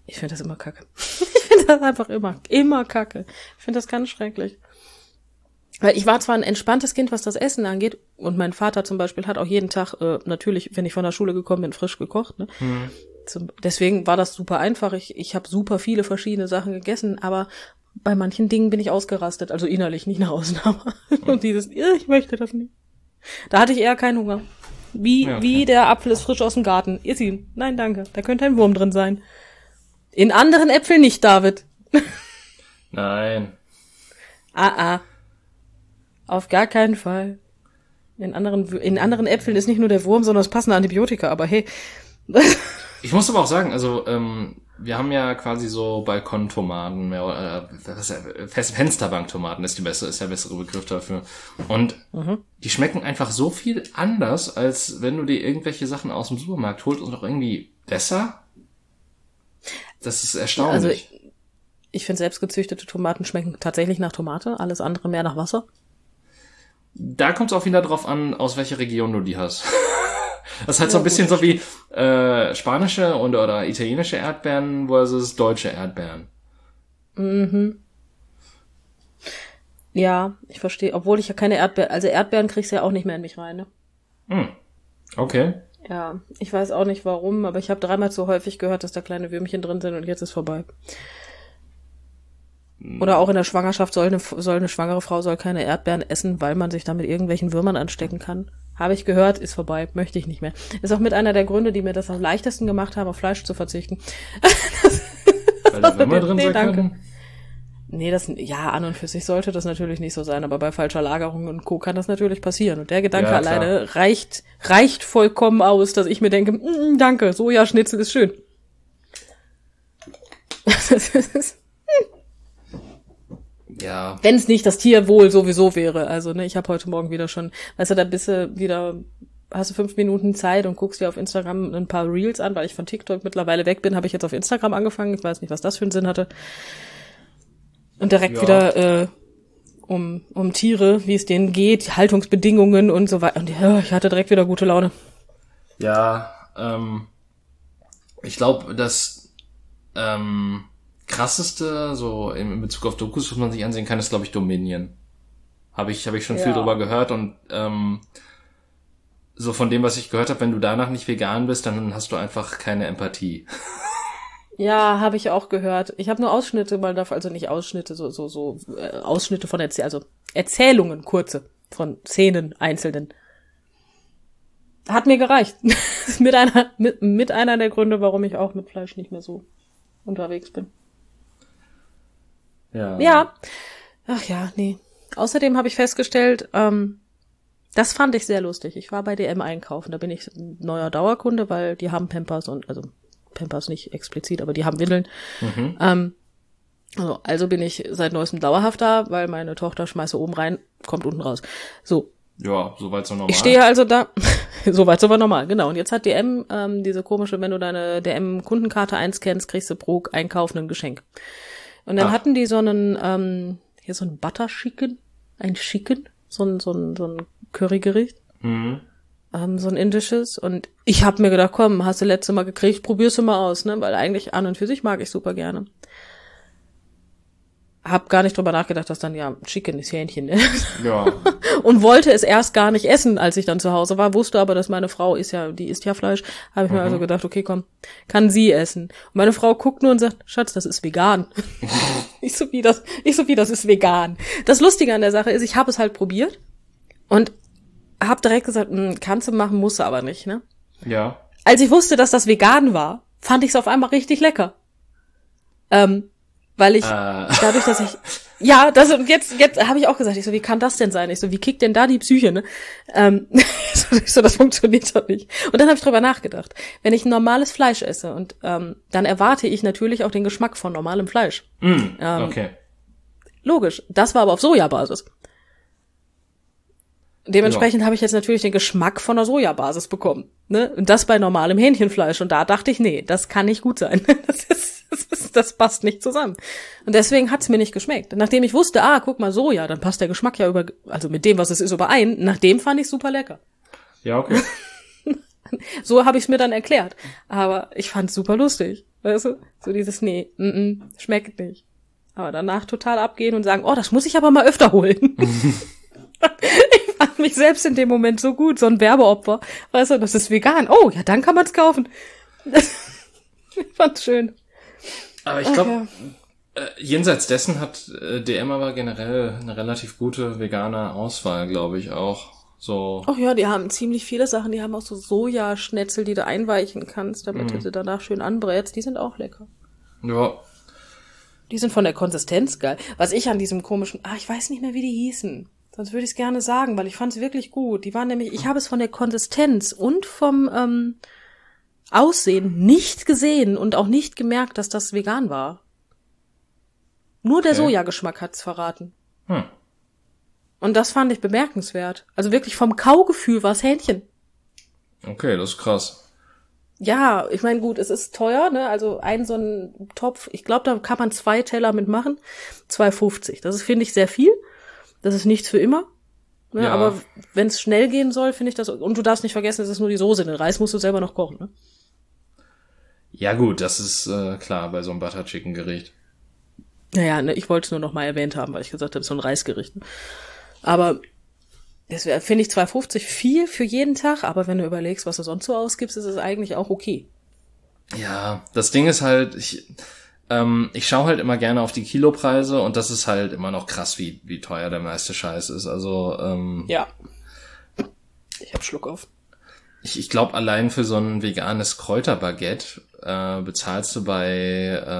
Ich finde das immer kacke. Ich finde das einfach immer kacke. Ich finde das ganz schrecklich. Weil ich war zwar ein entspanntes Kind, was das Essen angeht, und mein Vater zum Beispiel hat auch jeden Tag, natürlich, wenn ich von der Schule gekommen bin, frisch gekocht, ne? Deswegen war das super einfach. Ich habe super viele verschiedene Sachen gegessen, aber bei manchen Dingen bin ich ausgerastet, also innerlich, nicht nach außen, aber und dieses, ich möchte das nicht. Da hatte ich eher keinen Hunger. Wie der Apfel ist frisch aus dem Garten. Iss ihn. Nein, danke. Da könnte ein Wurm drin sein. In anderen Äpfeln nicht, David. Nein. Auf gar keinen Fall. In anderen Äpfeln ist nicht nur der Wurm, sondern das passende Antibiotika, aber hey. Ich muss aber auch sagen, also wir haben ja quasi so Balkontomaten, Fensterbanktomaten ist der bessere Begriff dafür. Und die schmecken einfach so viel anders, als wenn du dir irgendwelche Sachen aus dem Supermarkt holst und auch irgendwie besser. Das ist erstaunlich. Also ich finde, selbstgezüchtete Tomaten schmecken tatsächlich nach Tomate, alles andere mehr nach Wasser. Da kommt es auch wieder drauf an, aus welcher Region du die hast. Das ist halt so ein bisschen so wie spanische oder italienische Erdbeeren versus deutsche Erdbeeren. Mhm. Ja, ich verstehe. Obwohl ich ja keine Erdbeeren kriegst du ja auch nicht mehr in mich rein, ne? Okay. Ja, ich weiß auch nicht warum, aber ich habe 3-mal so häufig gehört, dass da kleine Würmchen drin sind und jetzt ist vorbei. Oder auch in der Schwangerschaft soll eine schwangere Frau keine Erdbeeren essen, weil man sich damit irgendwelchen Würmern anstecken kann. Habe ich gehört, ist vorbei, möchte ich nicht mehr. Ist auch mit einer der Gründe, die mir das am leichtesten gemacht haben, auf Fleisch zu verzichten. Weil da Würmer drin sein können? Nee, an und für sich sollte das natürlich nicht so sein, aber bei falscher Lagerung und Co. kann das natürlich passieren. Und der Gedanke alleine reicht vollkommen aus, dass ich mir denke, danke, Sojaschnitzel ist schön. Ja. Wenn es nicht das Tierwohl sowieso wäre. Also, ne, ich habe heute Morgen wieder schon, weißt du, da bist du wieder, hast du 5 Minuten Zeit und guckst dir auf Instagram ein paar Reels an, weil ich von TikTok mittlerweile weg bin, habe ich jetzt auf Instagram angefangen. Ich weiß nicht, was das für einen Sinn hatte. Und direkt wieder um Tiere, wie es denen geht, Haltungsbedingungen und so weiter. Und ich hatte direkt wieder gute Laune. Ja, ich glaube, das krasseste, so in Bezug auf Dokus, was man sich ansehen kann, ist, glaube ich, Dominion. Habe ich schon viel drüber gehört und so von dem, was ich gehört habe, wenn du danach nicht vegan bist, dann hast du einfach keine Empathie. Ja, habe ich auch gehört. Ich habe nur Ausschnitte mal davon, also nicht Ausschnitte, so Ausschnitte von Erzählungen, kurze, von Szenen, einzelnen. Hat mir gereicht. mit einer der Gründe, warum ich auch mit Fleisch nicht mehr so unterwegs bin. Ja. Ach ja, nee. Außerdem habe ich festgestellt, das fand ich sehr lustig. Ich war bei DM einkaufen, da bin ich ein neuer Dauerkunde, weil die haben Pampers also Pampers nicht explizit, aber die haben Windeln. Also bin ich seit neuestem dauerhaft da, weil meine Tochter schmeiße oben rein, kommt unten raus. So. Ja, soweit so normal. Ich stehe also da, soweit so normal, genau. Und jetzt hat DM diese komische, wenn du deine DM-Kundenkarte einscannst, kriegst du pro Einkauf ein Geschenk. Und dann hatten die so einen, hier so ein Butter Chicken, so ein Currygericht. So ein indisches. Und ich hab mir gedacht, komm, hast du letzte Mal gekriegt, probierst du mal aus, ne? Weil eigentlich an und für sich mag ich super gerne. Hab gar nicht drüber nachgedacht, dass dann Chicken ist Hähnchen, ne? Ja. Und wollte es erst gar nicht essen, als ich dann zu Hause war, wusste aber, dass meine Frau die isst ja Fleisch. Habe ich mir also gedacht, okay, komm, kann sie essen. Und meine Frau guckt nur und sagt, Schatz, das ist vegan. Ich so wie das ist vegan. Das Lustige an der Sache ist, ich habe es halt probiert und hab direkt gesagt, kannst du machen, musst du aber nicht, ne? Ja. Als ich wusste, dass das vegan war, fand ich es auf einmal richtig lecker. Weil ich, dadurch, dass ich, jetzt habe ich auch gesagt, ich so, wie kann das denn sein? Ich so, wie kickt denn da die Psyche, ne? Ich so, das funktioniert doch nicht. Und dann habe ich drüber nachgedacht. Wenn ich ein normales Fleisch esse und dann erwarte ich natürlich auch den Geschmack von normalem Fleisch. Okay. Logisch. Das war aber auf Sojabasis. Dementsprechend habe ich jetzt natürlich den Geschmack von der Sojabasis bekommen, ne? Und das bei normalem Hähnchenfleisch. Und da dachte ich, nee, das kann nicht gut sein. Das passt nicht zusammen. Und deswegen hat's mir nicht geschmeckt. Nachdem ich wusste, guck mal, Soja, dann passt der Geschmack ja also mit dem, was es ist, überein. Nach dem fand ich super lecker. Ja, okay. So habe ich es mir dann erklärt. Aber ich fand's super lustig. Weißt du? So dieses, nee, schmeckt nicht. Aber danach total abgehen und sagen, oh, das muss ich aber mal öfter holen. Ich fand mich selbst in dem Moment so gut, so ein Werbeopfer. Weißt du, das ist vegan. Oh, ja, dann kann man's kaufen. Ich fand's schön. Aber ich glaube, jenseits dessen hat DM aber generell eine relativ gute vegane Auswahl, glaube ich auch. So. Ach ja, die haben ziemlich viele Sachen. Die haben auch so Sojaschnetzel, die du einweichen kannst, damit du sie danach schön anbrätst. Die sind auch lecker. Ja. Die sind von der Konsistenz geil. Was ich an diesem komischen, ich weiß nicht mehr, wie die hießen. Sonst würde ich es gerne sagen, weil ich fand es wirklich gut. Die waren nämlich, ich habe es von der Konsistenz und vom Aussehen nicht gesehen und auch nicht gemerkt, dass das vegan war. Nur der Sojageschmack hat's verraten. Und das fand ich bemerkenswert. Also wirklich vom Kaugefühl war es Hähnchen. Okay, das ist krass. Ja, ich meine, gut, es ist teuer, ne? Also so ein Topf, ich glaube, da kann man 2 Teller mitmachen. 2,50. Das ist, finde ich, sehr viel. Das ist nichts für immer. Ne? Ja. Aber wenn es schnell gehen soll, finde ich das. Und du darfst nicht vergessen, es ist nur die Soße. Den Reis musst du selber noch kochen, ne? Ja gut, das ist klar bei so einem Butter Chicken Gericht. Naja, ne, ich wollte es nur noch mal erwähnt haben, weil ich gesagt habe, so ein Reisgericht. Aber das finde ich 2,50 viel für jeden Tag, aber wenn du überlegst, was du sonst so ausgibst, ist es eigentlich auch okay. Ja, das Ding ist halt, ich schaue halt immer gerne auf die Kilopreise und das ist halt immer noch krass, wie teuer der meiste Scheiß ist. Also ja. Ich hab Schluck auf. Ich glaube, allein für so ein veganes Kräuterbaguette bezahlst du bei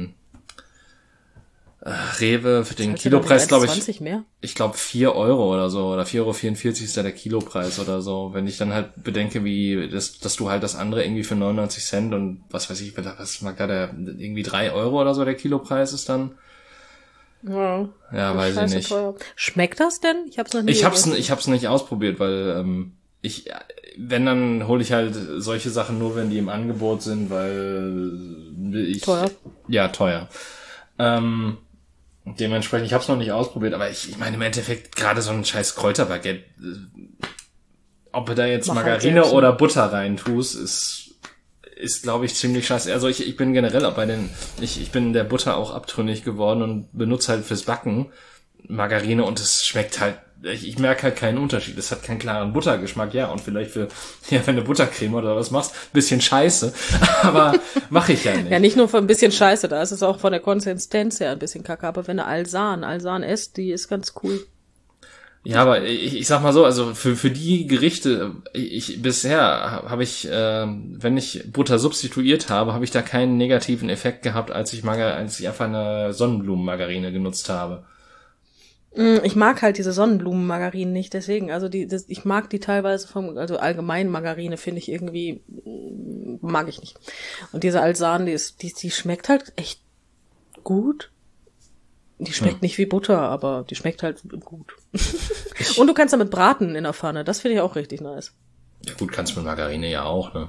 Rewe für den Kilopreis, glaube ich, mehr? ich glaube 4 Euro oder so, oder 4,44 € ist da der Kilopreis oder so. Wenn ich dann halt bedenke, dass du halt das andere irgendwie für 99 Cent und was weiß ich, was mag da irgendwie 3 Euro oder so der Kilopreis ist dann. Ja, weiß ich nicht. Teuer. Schmeckt das denn? Ich hab's noch nie Ich hab's nicht ausprobiert, weil wenn, dann hole ich halt solche Sachen nur, wenn die im Angebot sind, weil Teuer? Ja, teuer. Dementsprechend, ich habe es noch nicht ausprobiert, aber ich meine im Endeffekt gerade so ein scheiß Kräuterbaguette, ob du da jetzt Margarine halt oder Butter rein tust, ist glaube ich ziemlich scheiße. Also ich bin generell auch ich bin der Butter auch abtrünnig geworden und benutze halt fürs Backen Margarine und es schmeckt halt, ich merke halt keinen Unterschied. Es hat keinen klaren Buttergeschmack, ja, und vielleicht wenn du Buttercreme oder was machst, bisschen scheiße, aber mache ich ja nicht. Ja, nicht nur von ein bisschen scheiße, da ist es auch von der Konsistenz her ein bisschen kacke, aber wenn du Alsan esst, die ist ganz cool. Ja, aber ich sag mal so, also für die Gerichte, bisher habe ich, wenn ich Butter substituiert habe ich da keinen negativen Effekt gehabt, als ich einfach eine Sonnenblumenmargarine genutzt habe. Ich mag halt diese Sonnenblumenmargarinen nicht, deswegen, also ich mag die teilweise also allgemein Margarine finde ich irgendwie, mag ich nicht. Und diese Alsan, die schmeckt halt echt gut. Die schmeckt nicht wie Butter, aber die schmeckt halt gut. Und du kannst damit braten in der Pfanne, das finde ich auch richtig nice. Ja gut, kannst du mit Margarine ja auch, ne?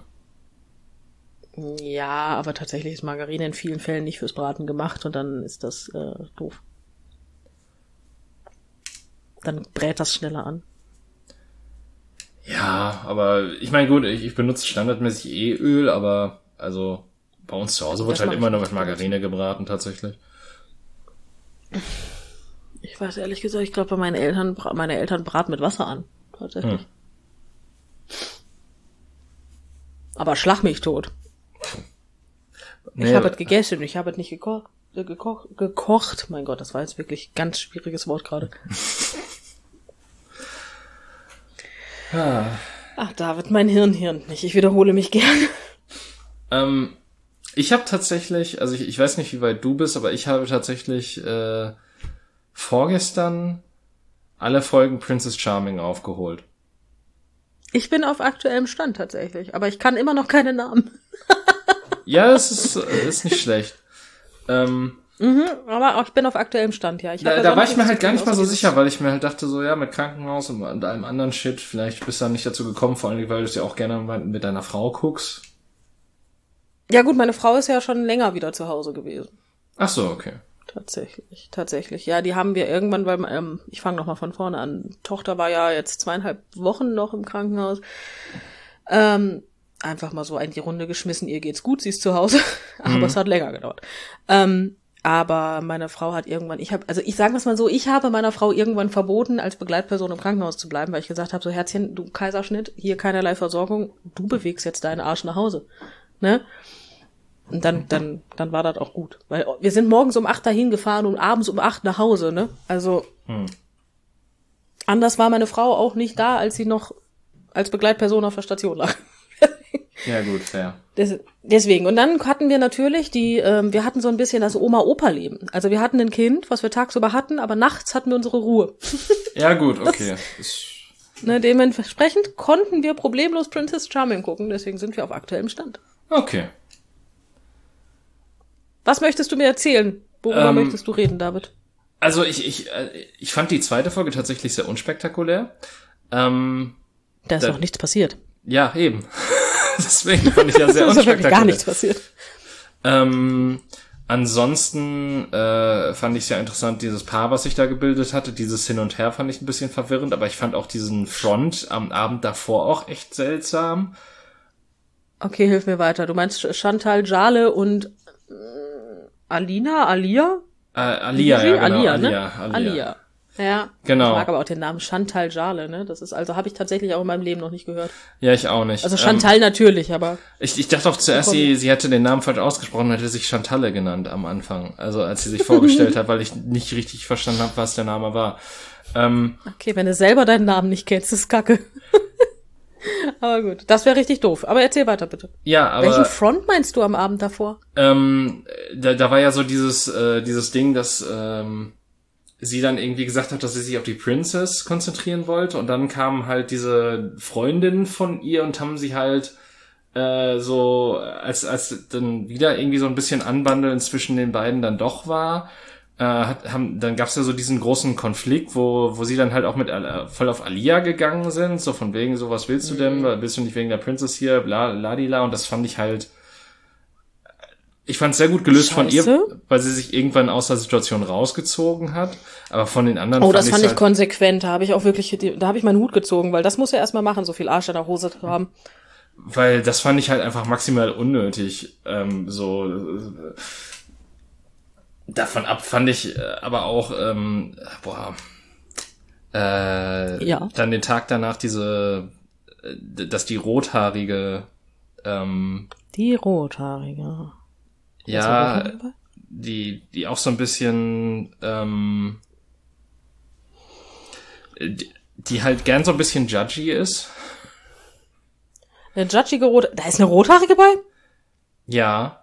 Ja, aber tatsächlich ist Margarine in vielen Fällen nicht fürs Braten gemacht und dann ist das doof. Dann brät das schneller an. Ja, aber ich meine gut, ich benutze standardmäßig Öl, aber also bei uns zu Hause wird halt immer nur mit Margarine gebraten tatsächlich. Ich weiß ehrlich gesagt, ich glaube, meine Eltern braten mit Wasser an. Tatsächlich. Aber schlag mich tot. Ich habe es gegessen, ich habe es nicht gekocht. Mein Gott, das war jetzt wirklich ein ganz schwieriges Wort gerade. Ach, David, mein Hirn nicht. Ich wiederhole mich gerne. Ich habe tatsächlich, also ich weiß nicht, wie weit du bist, aber ich habe tatsächlich vorgestern alle Folgen Princess Charming aufgeholt. Ich bin auf aktuellem Stand tatsächlich, aber ich kann immer noch keine Namen. Ja, es ist nicht schlecht. Aber auch ich bin auf aktuellem Stand, ja. Da war ich mir halt gar nicht mal so sicher, weil ich mir halt dachte, so ja, mit Krankenhaus und allem anderen Shit, vielleicht bist du da nicht dazu gekommen, vor allem, weil du es ja auch gerne mit deiner Frau guckst. Ja gut, meine Frau ist ja schon länger wieder zu Hause gewesen. Ach so, okay. Tatsächlich. Ja, die haben wir irgendwann, weil ich fange noch mal von vorne an. Tochter war ja jetzt 2,5 Wochen noch im Krankenhaus. Einfach mal so in die Runde geschmissen, ihr geht's gut, sie ist zu Hause. Aber es hat länger gedauert. Aber meine Frau hat irgendwann, ich sage das mal so, ich habe meiner Frau irgendwann verboten, als Begleitperson im Krankenhaus zu bleiben, weil ich gesagt habe, so Herzchen, du Kaiserschnitt, hier keinerlei Versorgung, du bewegst jetzt deinen Arsch nach Hause. Ne? Und dann war das auch gut. Weil wir sind morgens um 8 dahin gefahren und abends um 8 nach Hause, ne? Also anders war meine Frau auch nicht da, als sie noch als Begleitperson auf der Station lag. Ja, gut, fair. Deswegen. Und dann hatten wir natürlich wir hatten so ein bisschen das Oma-Opa-Leben. Also wir hatten ein Kind, was wir tagsüber hatten, aber nachts hatten wir unsere Ruhe. Ja, gut, okay. Dementsprechend konnten wir problemlos Princess Charming gucken, deswegen sind wir auf aktuellem Stand. Okay. Was möchtest du mir erzählen? Worüber möchtest du reden, David? Also ich fand die zweite Folge tatsächlich sehr unspektakulär. Da ist noch nichts passiert. Ja, eben. Deswegen fand ich ja sehr unspektakulär. Da ist wirklich gar nichts passiert. Ansonsten fand ich sehr interessant, dieses Paar, was sich da gebildet hatte. Dieses Hin und Her fand ich ein bisschen verwirrend, aber ich fand auch diesen Front am Abend davor auch echt seltsam. Okay, hilf mir weiter. Du meinst Chantal Jale und Alia? Alia, ja, genau. Alia, ne? Alia. Ja, genau. Ich mag aber auch den Namen Chantal Jale, ne? Das ist habe ich tatsächlich auch in meinem Leben noch nicht gehört. Ja, ich auch nicht. Also Chantal natürlich, aber... Ich dachte auch zuerst, sie hätte den Namen falsch ausgesprochen und hätte sich Chantalle genannt am Anfang. Also als sie sich vorgestellt hat, weil ich nicht richtig verstanden habe, was der Name war. Okay, wenn du selber deinen Namen nicht kennst, ist Kacke. Aber gut, das wäre richtig doof. Aber erzähl weiter, bitte. Ja, aber... Welchen Front meinst du am Abend davor? Da war ja so dieses Ding, dass sie dann irgendwie gesagt hat, dass sie sich auf die Princess konzentrieren wollte. Und dann kamen halt diese Freundinnen von ihr und haben sie halt so, als dann wieder irgendwie so ein bisschen Anbandeln zwischen den beiden dann doch war, dann gab's ja so diesen großen Konflikt, wo sie dann halt auch mit voll auf Alia gegangen sind, so von wegen, so was willst du denn, willst du nicht wegen der Princess hier, bla, ladila, und das fand ich halt, ich fand es sehr gut gelöst von ihr, weil sie sich irgendwann aus der Situation rausgezogen hat, aber von den anderen das fand ich konsequent, da habe ich meinen Hut gezogen, weil das muss ja erstmal machen, so viel Arsch in der Hose zu haben. Weil das fand ich halt einfach maximal unnötig, davon ab fand ich aber auch, dann den Tag danach dass die Rothaarige, die Rothaarige. Ja, die auch so ein bisschen, die halt gern so ein bisschen judgy ist. Eine judgige da ist eine Rothaarige bei? Ja.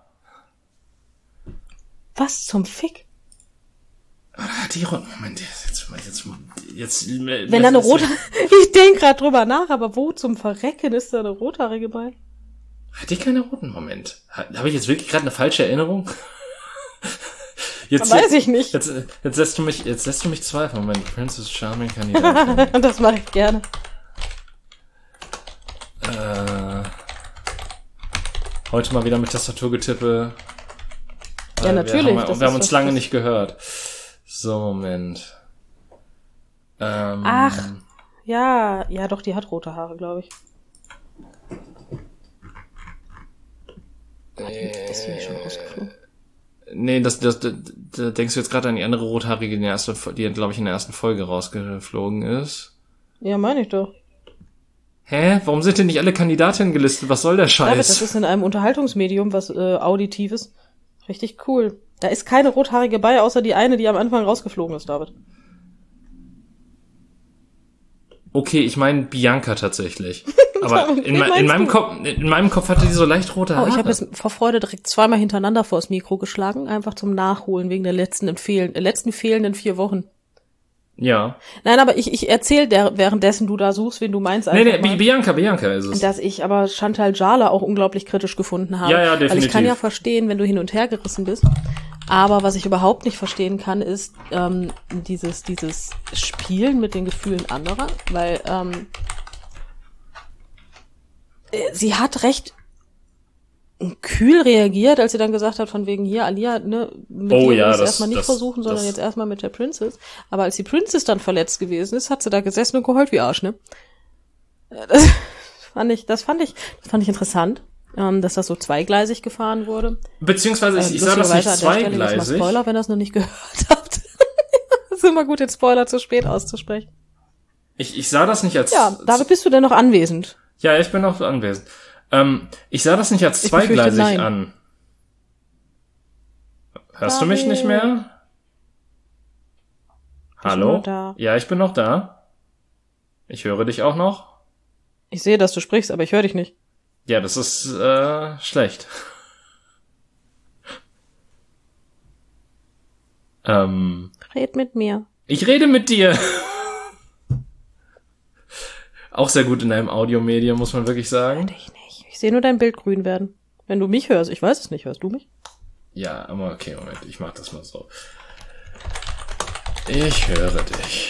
Was zum Fick? Moment, jetzt wenn da eine Rothaarige, ich denk grad drüber nach, aber wo zum Verrecken ist da eine Rothaarige bei? Hat die keine roten? Moment. Habe ich jetzt wirklich gerade eine falsche Erinnerung? Weiß ich nicht. Jetzt lässt du mich zweifeln. Moment, Princess Charming Kandidatin. Das mache ich gerne. Heute mal wieder mit Tastaturgetippe. Ja, natürlich. Wir haben uns lange nicht gehört. So, Moment. Ach, ja, doch, die hat rote Haare, glaube ich. Ist die nicht schon rausgeflogen? Nee, da denkst du jetzt gerade an die andere Rothaarige, die glaube ich in der ersten Folge rausgeflogen ist. Ja, meine ich doch. Hä? Warum sind denn nicht alle Kandidatinnen gelistet? Was soll der Scheiß? David, das ist in einem Unterhaltungsmedium, was auditiv ist. Richtig cool. Da ist keine Rothaarige bei, außer die eine, die am Anfang rausgeflogen ist, David. Okay, ich meine Bianca tatsächlich. Aber in meinem Kopf hatte die so leicht rote Haare. Oh, ich habe jetzt vor Freude direkt zweimal hintereinander vors Mikro geschlagen, einfach zum Nachholen wegen der letzten fehlenden 4 Wochen. Ja. Nein, aber ich erzähl währenddessen du da suchst, wen du meinst. Nee, Bianca ist es. Dass ich aber Chantal Jale auch unglaublich kritisch gefunden habe. Ja, definitiv. Weil ich kann ja verstehen, wenn du hin und her gerissen bist. Aber was ich überhaupt nicht verstehen kann, ist dieses Spielen mit den Gefühlen anderer. Weil sie hat recht kühl reagiert, als sie dann gesagt hat, von wegen hier, Alia, ne, mit dir will ich erstmal nicht versuchen, sondern jetzt erstmal mit der Princess. Aber als die Princess dann verletzt gewesen ist, hat sie da gesessen und geheult wie Arsch, ne? Das Das fand ich interessant, dass das so zweigleisig gefahren wurde. Beziehungsweise ich sah das nicht zweigleisig. Spoiler, wenn ihr das noch nicht gehört habt. Das ist immer gut, den Spoiler zu spät auszusprechen. Ich sah das nicht als... Ja, David, bist du denn noch anwesend? Ja, ich bin noch anwesend. Ich sah das nicht als zweigleisig an. Hörst du mich nicht mehr? Hallo? Ja, ich bin noch da. Ich höre dich auch noch. Ich sehe, dass du sprichst, aber ich höre dich nicht. Ja, das ist schlecht. Red mit mir. Ich rede mit dir. Auch sehr gut in einem Audiomedium, muss man wirklich sagen. Ich nicht. Ich sehe nur dein Bild grün werden. Wenn du mich hörst, ich weiß es nicht, hörst du mich? Ja, aber okay, Moment, ich mach das mal so. Ich höre dich.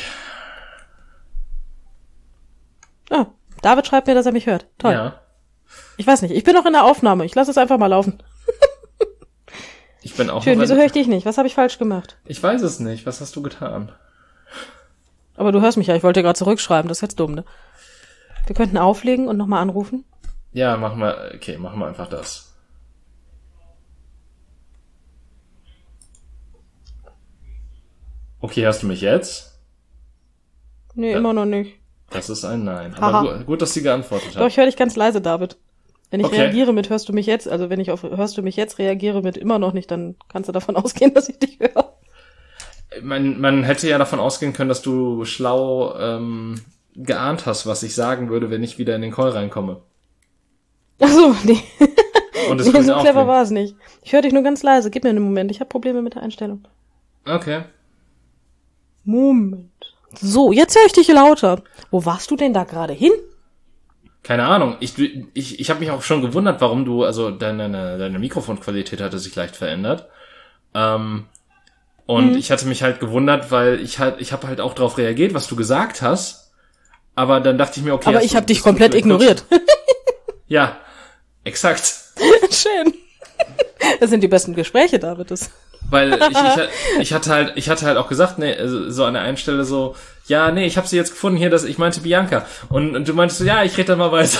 Ah, David schreibt mir, dass er mich hört. Toll. Ja. Ich weiß nicht, ich bin noch in der Aufnahme. Ich lasse es einfach mal laufen. Ich bin auch schön, wieso höre ich dich nicht? Was habe ich falsch gemacht? Ich weiß es nicht. Was hast du getan? Aber du hörst mich ja. Ich wollte gerade zurückschreiben. Das ist jetzt dumm, ne? Wir könnten auflegen und nochmal anrufen. Ja, machen wir einfach das. Okay, hörst du mich jetzt? Nee, immer noch nicht. Das ist ein Nein. Aber gut, dass sie geantwortet hat. Doch, ich höre dich ganz leise, David. Wenn ich reagiere mit hörst du mich jetzt, also wenn ich auf hörst du mich jetzt reagiere mit immer noch nicht, dann kannst du davon ausgehen, dass ich dich höre. Man hätte ja davon ausgehen können, dass du schlau geahnt hast, was ich sagen würde, wenn ich wieder in den Call reinkomme. Ach so, nee. Und es nee, so clever war es nicht. Ich höre dich nur ganz leise. Gib mir einen Moment. Ich habe Probleme mit der Einstellung. Okay. Moment. So, jetzt höre ich dich lauter. Wo warst du denn da gerade hin? Keine Ahnung. Ich habe mich auch schon gewundert, warum du, also deine Mikrofonqualität hatte sich leicht verändert. Und ich hatte mich halt gewundert, weil ich habe halt auch darauf reagiert, was du gesagt hast. Aber dann dachte ich mir, okay. Aber ich habe dich komplett ignoriert. Ja, exakt. Schön. Das sind die besten Gespräche, David. Weil ich hatte halt auch gesagt, nee, so an der einen Stelle so, ja, nee, ich habe sie jetzt gefunden hier, ich meinte Bianca. Und du meintest so, ja, ich rede dann mal weiter.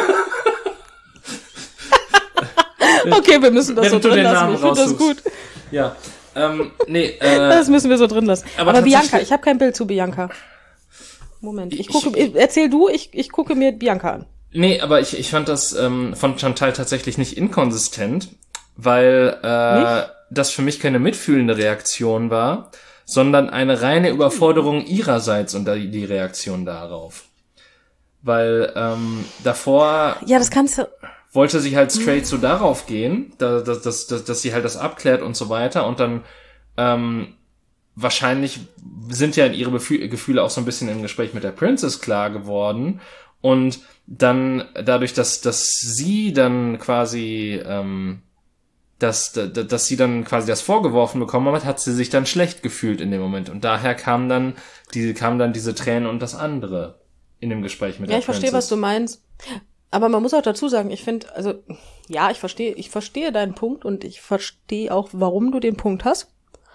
Okay, wir müssen das so drin lassen. Ich finde das gut. Ja, nee. Das müssen wir so drin lassen. Aber Bianca, ich habe kein Bild zu Bianca. Moment, erzähl du, ich gucke mir Bianca an. Nee, aber ich fand das von Chantal tatsächlich nicht inkonsistent, weil das für mich keine mitfühlende Reaktion war, sondern eine reine Überforderung ihrerseits und die Reaktion darauf. Weil davor ja, das kannst du wollte sie halt straight so darauf gehen, dass sie halt das abklärt und so weiter und dann wahrscheinlich sind ja ihre Gefühle auch so ein bisschen im Gespräch mit der Princess klar geworden und dann dadurch, dass sie dann quasi dass sie dann quasi das vorgeworfen bekommen hat sie sich dann schlecht gefühlt in dem Moment und daher kamen dann diese Tränen und das andere in dem Gespräch mit der Princess. Ja, ich verstehe, was du meinst. Aber man muss auch dazu sagen, ich finde, also ja, ich verstehe deinen Punkt und ich verstehe auch, warum du den Punkt hast.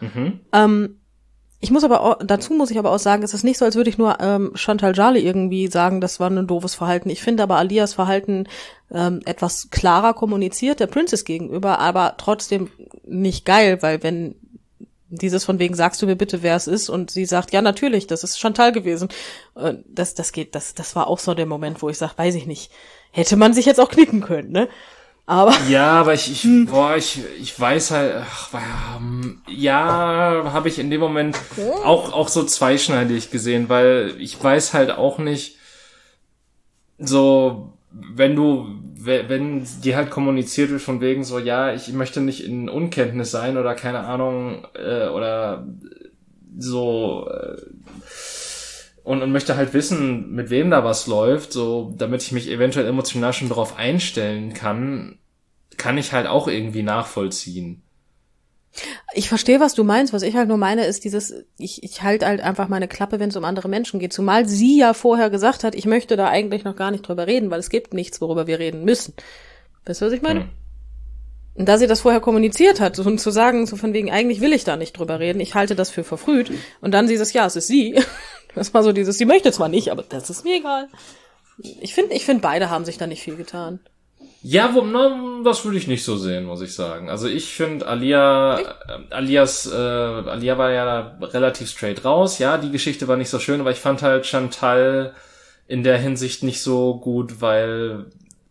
Dazu muss ich aber auch sagen, es ist nicht so, als würde ich nur Chantal Jali irgendwie sagen, das war ein doofes Verhalten. Ich finde aber Alias Verhalten etwas klarer kommuniziert der Princess gegenüber, aber trotzdem nicht geil, weil wenn dieses von wegen, sagst du mir bitte, wer es ist, und sie sagt, ja, natürlich, das ist Chantal gewesen. Das war auch so der Moment, wo ich sage, weiß ich nicht, hätte man sich jetzt auch knicken können, ne? Aber ja, aber ich weiß halt, ja, habe ich in dem Moment auch so zweischneidig gesehen, weil ich weiß halt auch nicht, so, wenn die halt kommuniziert wird von wegen so, ja, ich möchte nicht in Unkenntnis sein oder keine Ahnung, oder so, und möchte halt wissen, mit wem da was läuft, so, damit ich mich eventuell emotional schon darauf einstellen kann ich halt auch irgendwie nachvollziehen. Ich verstehe, was du meinst. Was ich halt nur meine, ist ich halte halt einfach meine Klappe, wenn es um andere Menschen geht. Zumal sie ja vorher gesagt hat, ich möchte da eigentlich noch gar nicht drüber reden, weil es gibt nichts, worüber wir reden müssen. Weißt du, was ich meine? Und da sie das vorher kommuniziert hat, und zu sagen, so von wegen, eigentlich will ich da nicht drüber reden, ich halte das für verfrüht, und dann dieses, ja, es ist sie. Das war so dieses, sie möchte zwar nicht, aber das ist mir egal. Ich finde, beide haben sich da nicht viel getan. Ja, das würde ich nicht so sehen, muss ich sagen. Also ich finde, Alia war ja relativ straight raus. Ja, die Geschichte war nicht so schön, aber ich fand halt Chantal in der Hinsicht nicht so gut, weil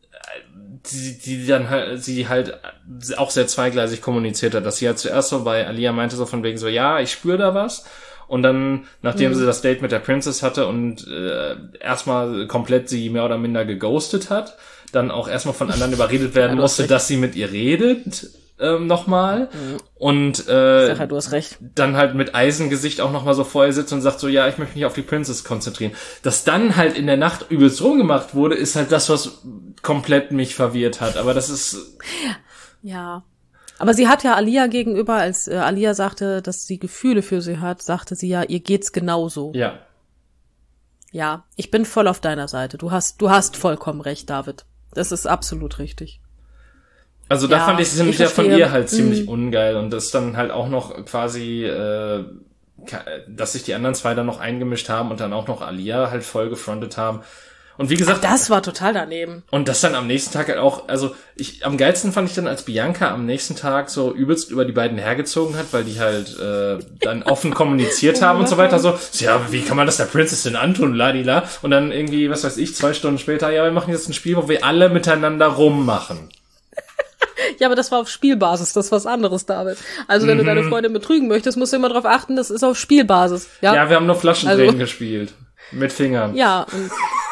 sie halt auch sehr zweigleisig kommuniziert hat, dass sie halt zuerst so bei Alia meinte so von wegen so, ja, ich spüre da was. Und dann, nachdem sie das Date mit der Princess hatte und erstmal komplett sie mehr oder minder geghostet hat, dann auch erstmal von anderen überredet werden musste, dass sie mit ihr redet, nochmal. Und du hast recht. Dann halt mit Eisengesicht auch nochmal so vor ihr sitzt und sagt so, ja, ich möchte mich auf die Princess konzentrieren. Dass dann halt in der Nacht übelst rumgemacht wurde, ist halt das, was komplett mich verwirrt hat. Aber das ist... Ja. Aber sie hat ja Alia gegenüber, als Alia sagte, dass sie Gefühle für sie hat, sagte sie ja, ihr geht's genauso. Ja. Ja, ich bin voll auf deiner Seite. Du hast vollkommen recht, David. Das ist absolut richtig. Also da fand ich es nämlich ja von ihr halt ziemlich ungeil und das dann halt auch noch quasi, dass sich die anderen zwei dann noch eingemischt haben und dann auch noch Alia halt voll gefrontet haben. Und wie gesagt... Das war total daneben. Und das dann am nächsten Tag halt auch, also am geilsten fand ich dann, als Bianca am nächsten Tag so übelst über die beiden hergezogen hat, weil die halt dann offen kommuniziert haben und so weiter. So, ja, wie kann man das der Princess denn antun, ladila? Und dann irgendwie, was weiß ich, 2 Stunden später, ja, wir machen jetzt ein Spiel, wo wir alle miteinander rummachen. Ja, aber das war auf Spielbasis, das ist was anderes, David. Also wenn du deine Freundin betrügen möchtest, musst du immer darauf achten, das ist auf Spielbasis. Ja, wir haben nur Flaschendrehen gespielt. Mit Fingern. Ja, und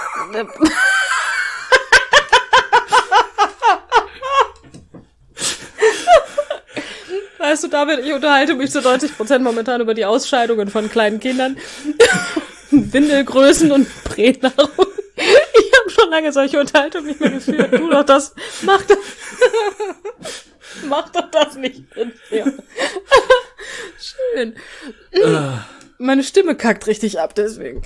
weißt du, David, ich unterhalte mich zu 90% momentan über die Ausscheidungen von kleinen Kindern, Windelgrößen und Pränahrung. Ich habe schon lange solche Unterhaltungen nicht mehr geführt. Tu doch das, mach doch das nicht. Ja. Schön. Meine Stimme kackt richtig ab, deswegen.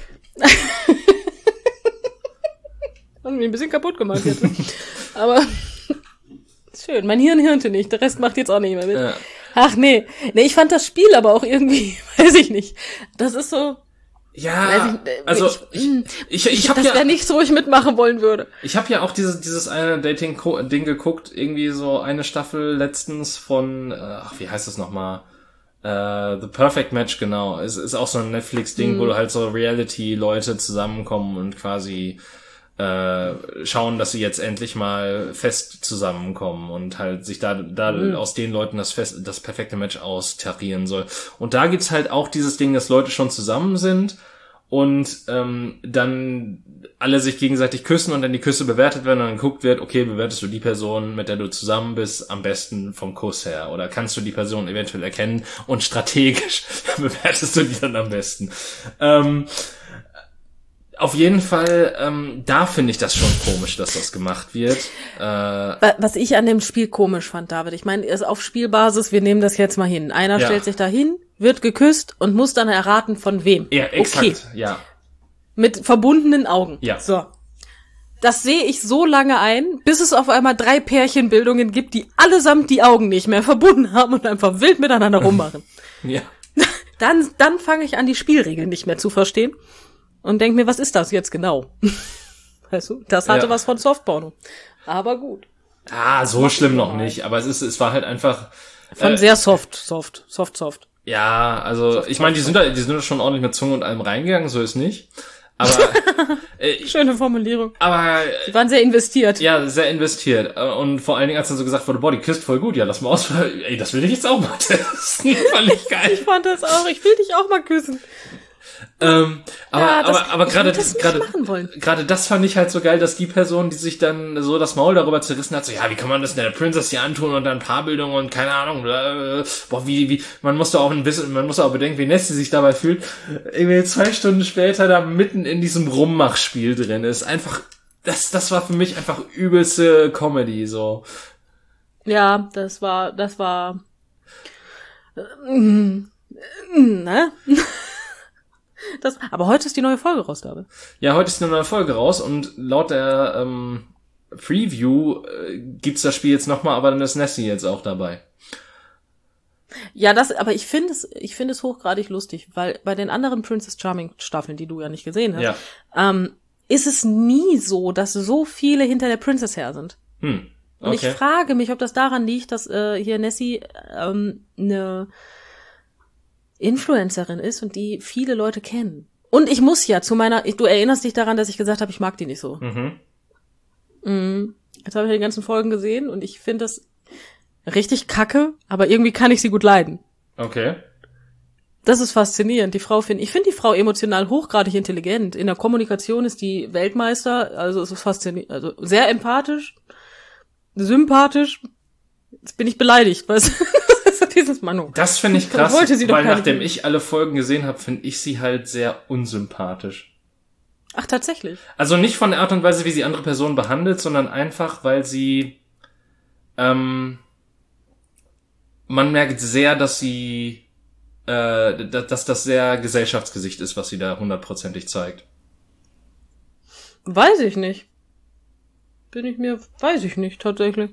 Hat mich ein bisschen kaputt gemacht jetzt. Aber schön, mein Hirn hirnte nicht, der Rest macht jetzt auch nicht mehr mit. Ja. Ach nee, ich fand das Spiel aber auch irgendwie, weiß ich nicht. Das ist so... Ja, also ich habe das wäre nichts, wo ich mitmachen wollen würde. Ich habe ja auch dieses eine Dating-Ding geguckt, irgendwie so eine Staffel letztens von, wie heißt das nochmal? The Perfect Match, genau. Ist auch so ein Netflix-Ding, wo halt so Reality-Leute zusammenkommen und quasi schauen, dass sie jetzt endlich mal fest zusammenkommen und halt sich da aus den Leuten das perfekte Match austarieren soll. Und da gibt's halt auch dieses Ding, dass Leute schon zusammen sind und dann alle sich gegenseitig küssen und dann die Küsse bewertet werden und dann geguckt wird, okay, bewertest du die Person, mit der du zusammen bist, am besten vom Kuss her? Oder kannst du die Person eventuell erkennen und strategisch bewertest du die dann am besten? Auf jeden Fall, da finde ich das schon komisch, dass das gemacht wird. Was ich an dem Spiel komisch fand, David, ich meine, ist auf Spielbasis, wir nehmen das jetzt mal hin. Einer stellt sich da hin, wird geküsst und muss dann erraten, von wem. Ja, exakt, okay. Ja. Mit verbundenen Augen. Ja. So. Das sehe ich so lange ein, bis es auf einmal 3 Pärchenbildungen gibt, die allesamt die Augen nicht mehr verbunden haben und einfach wild miteinander rummachen. Ja. Dann fange ich an, die Spielregeln nicht mehr zu verstehen. Und denk mir, was ist das jetzt genau? Weißt du, das hatte was von Softporno. Aber gut. So schlimm noch nicht. Aber es war halt einfach... Von sehr soft. Ja, also soft, ich meine, die sind da schon ordentlich mit Zunge und allem reingegangen, so ist nicht. Aber schöne Formulierung. Aber die waren sehr investiert. Ja, sehr investiert. Und vor allen Dingen, als dann so gesagt wurde, boah, die küsst voll gut, ja, lass mal aus. Ey, das will ich jetzt auch mal testen. Fand ich geil. Ich fand das auch. Ich will dich auch mal küssen. Aber gerade das fand ich halt so geil, dass die Person, die sich dann so das Maul darüber zerrissen hat, so, ja, wie kann man das der Princess hier antun und dann Paarbildung und keine Ahnung, wie, man muss auch bedenken, wie nett sie sich dabei fühlt, irgendwie 2 Stunden später da mitten in diesem Rummachspiel drin ist. Einfach, das war für mich einfach übelste Comedy, so. Ja, das war, ne? Aber heute ist die neue Folge raus, David. Ja, heute ist eine neue Folge raus und laut der Preview gibt's das Spiel jetzt nochmal, aber dann ist Nessie jetzt auch dabei. Ja, aber ich finde es hochgradig lustig, weil bei den anderen Princess Charming Staffeln, die du ja nicht gesehen hast, ist es nie so, dass so viele hinter der Princess her sind. Okay. Und ich frage mich, ob das daran liegt, dass hier Nessie eine Influencerin ist und die viele Leute kennen. Und ich muss ja du erinnerst dich daran, dass ich gesagt habe, ich mag die nicht so. Jetzt habe ich die ganzen Folgen gesehen und ich finde das richtig kacke, aber irgendwie kann ich sie gut leiden. Okay. Das ist faszinierend. Ich finde die Frau emotional hochgradig intelligent. In der Kommunikation ist die Weltmeister, also es ist faszinierend, also sehr empathisch, sympathisch. Jetzt bin ich beleidigt, weißt du? Das ist dieses Manu. Das finde ich krass, Wollte sie doch weil gar nachdem nicht. ich alle Folgen gesehen habe, finde ich sie halt sehr unsympathisch. Ach, tatsächlich. Also nicht von der Art und Weise, wie sie andere Personen behandelt, sondern einfach, weil sie, man merkt sehr, dass sie, dass das sehr Gesellschaftsgesicht ist, was sie da 100%ig zeigt. Weiß ich nicht. Weiß ich nicht, tatsächlich.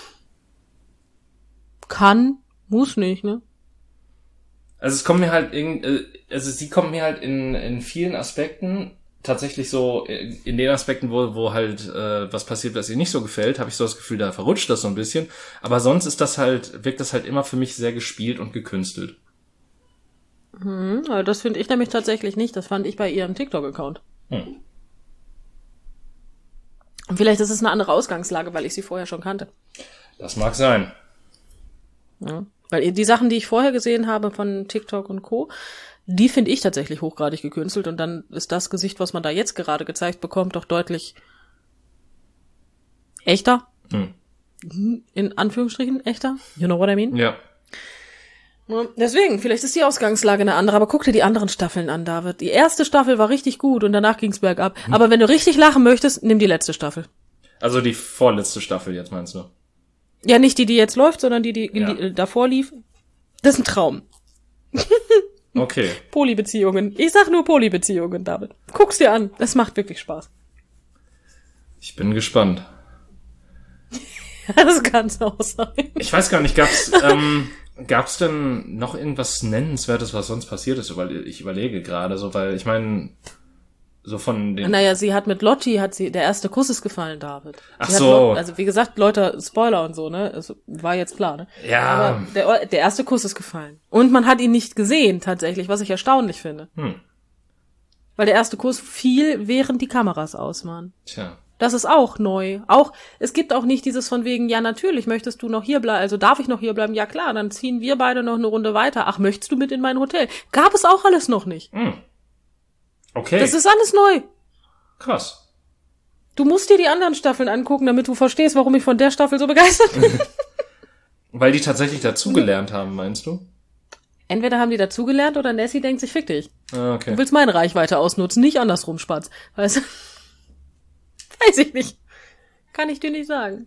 Muss nicht, ne? Also es kommt mir halt sie kommt mir halt in vielen Aspekten tatsächlich so, in den Aspekten, wo halt was passiert, was ihr nicht so gefällt, habe ich so das Gefühl, da verrutscht das so ein bisschen. Aber sonst wirkt das halt immer für mich sehr gespielt und gekünstelt. Aber das finde ich nämlich tatsächlich nicht. Das fand ich bei ihrem TikTok-Account. Und vielleicht ist es eine andere Ausgangslage, weil ich sie vorher schon kannte. Das mag sein. Ja. Weil die Sachen, die ich vorher gesehen habe von TikTok und Co., die finde ich tatsächlich hochgradig gekünstelt und dann ist das Gesicht, was man da jetzt gerade gezeigt bekommt, doch deutlich echter. In Anführungsstrichen echter. You know what I mean? Ja. Deswegen, vielleicht ist die Ausgangslage eine andere, aber guck dir die anderen Staffeln an, David. Die erste Staffel war richtig gut und danach ging's bergab. Aber wenn du richtig lachen möchtest, nimm die letzte Staffel. Also die vorletzte Staffel jetzt, meinst du? Ja, nicht die jetzt läuft, sondern die davor lief. Das ist ein Traum. Okay. Polybeziehungen. Ich sag nur Polybeziehungen, David. Guck's dir an. Es macht wirklich Spaß. Ich bin gespannt. Das kann's auch sein. Ich weiß gar nicht, gab's denn noch irgendwas Nennenswertes, was sonst passiert ist? Ich überlege gerade so, weil ich meine, so von den... Naja, sie hat mit Lotti, der erste Kuss ist gefallen, David. Ach so. Also wie gesagt, Leute, Spoiler und so, ne? Es war jetzt klar, ne? Ja. Aber der erste Kuss ist gefallen. Und man hat ihn nicht gesehen, tatsächlich, was ich erstaunlich finde. Weil der erste Kuss fiel, während die Kameras aus waren. Tja. Das ist auch neu. Es gibt auch nicht dieses von wegen, ja, natürlich, möchtest du noch hier bleiben, also darf ich noch hier bleiben? Ja, klar, dann ziehen wir beide noch eine Runde weiter. Ach, möchtest du mit in mein Hotel? Gab es auch alles noch nicht. Okay. Das ist alles neu. Krass. Du musst dir die anderen Staffeln angucken, damit du verstehst, warum ich von der Staffel so begeistert bin. Weil die tatsächlich dazugelernt haben, meinst du? Entweder haben die dazugelernt oder Nessie denkt sich, fick dich. Okay. Du willst meine Reichweite ausnutzen, nicht andersrum, Spatz. Weißt du? Weiß ich nicht. Kann ich dir nicht sagen.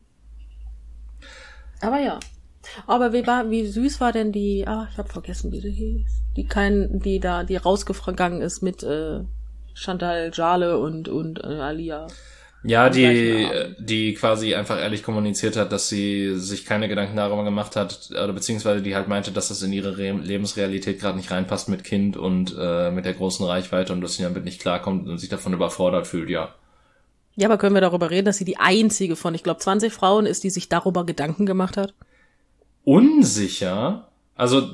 Aber ja. Aber wie süß war denn die, ich habe vergessen, wie sie hieß. Die rausgegangen ist mit Chantal Jale und Alia. Ja, die quasi einfach ehrlich kommuniziert hat, dass sie sich keine Gedanken darüber gemacht hat, oder beziehungsweise die halt meinte, dass das in ihre Lebensrealität gerade nicht reinpasst mit Kind und mit der großen Reichweite und dass sie damit nicht klarkommt und sich davon überfordert fühlt, ja. Ja, aber können wir darüber reden, dass sie die einzige von, ich glaube, 20 Frauen ist, die sich darüber Gedanken gemacht hat? Unsicher? Also,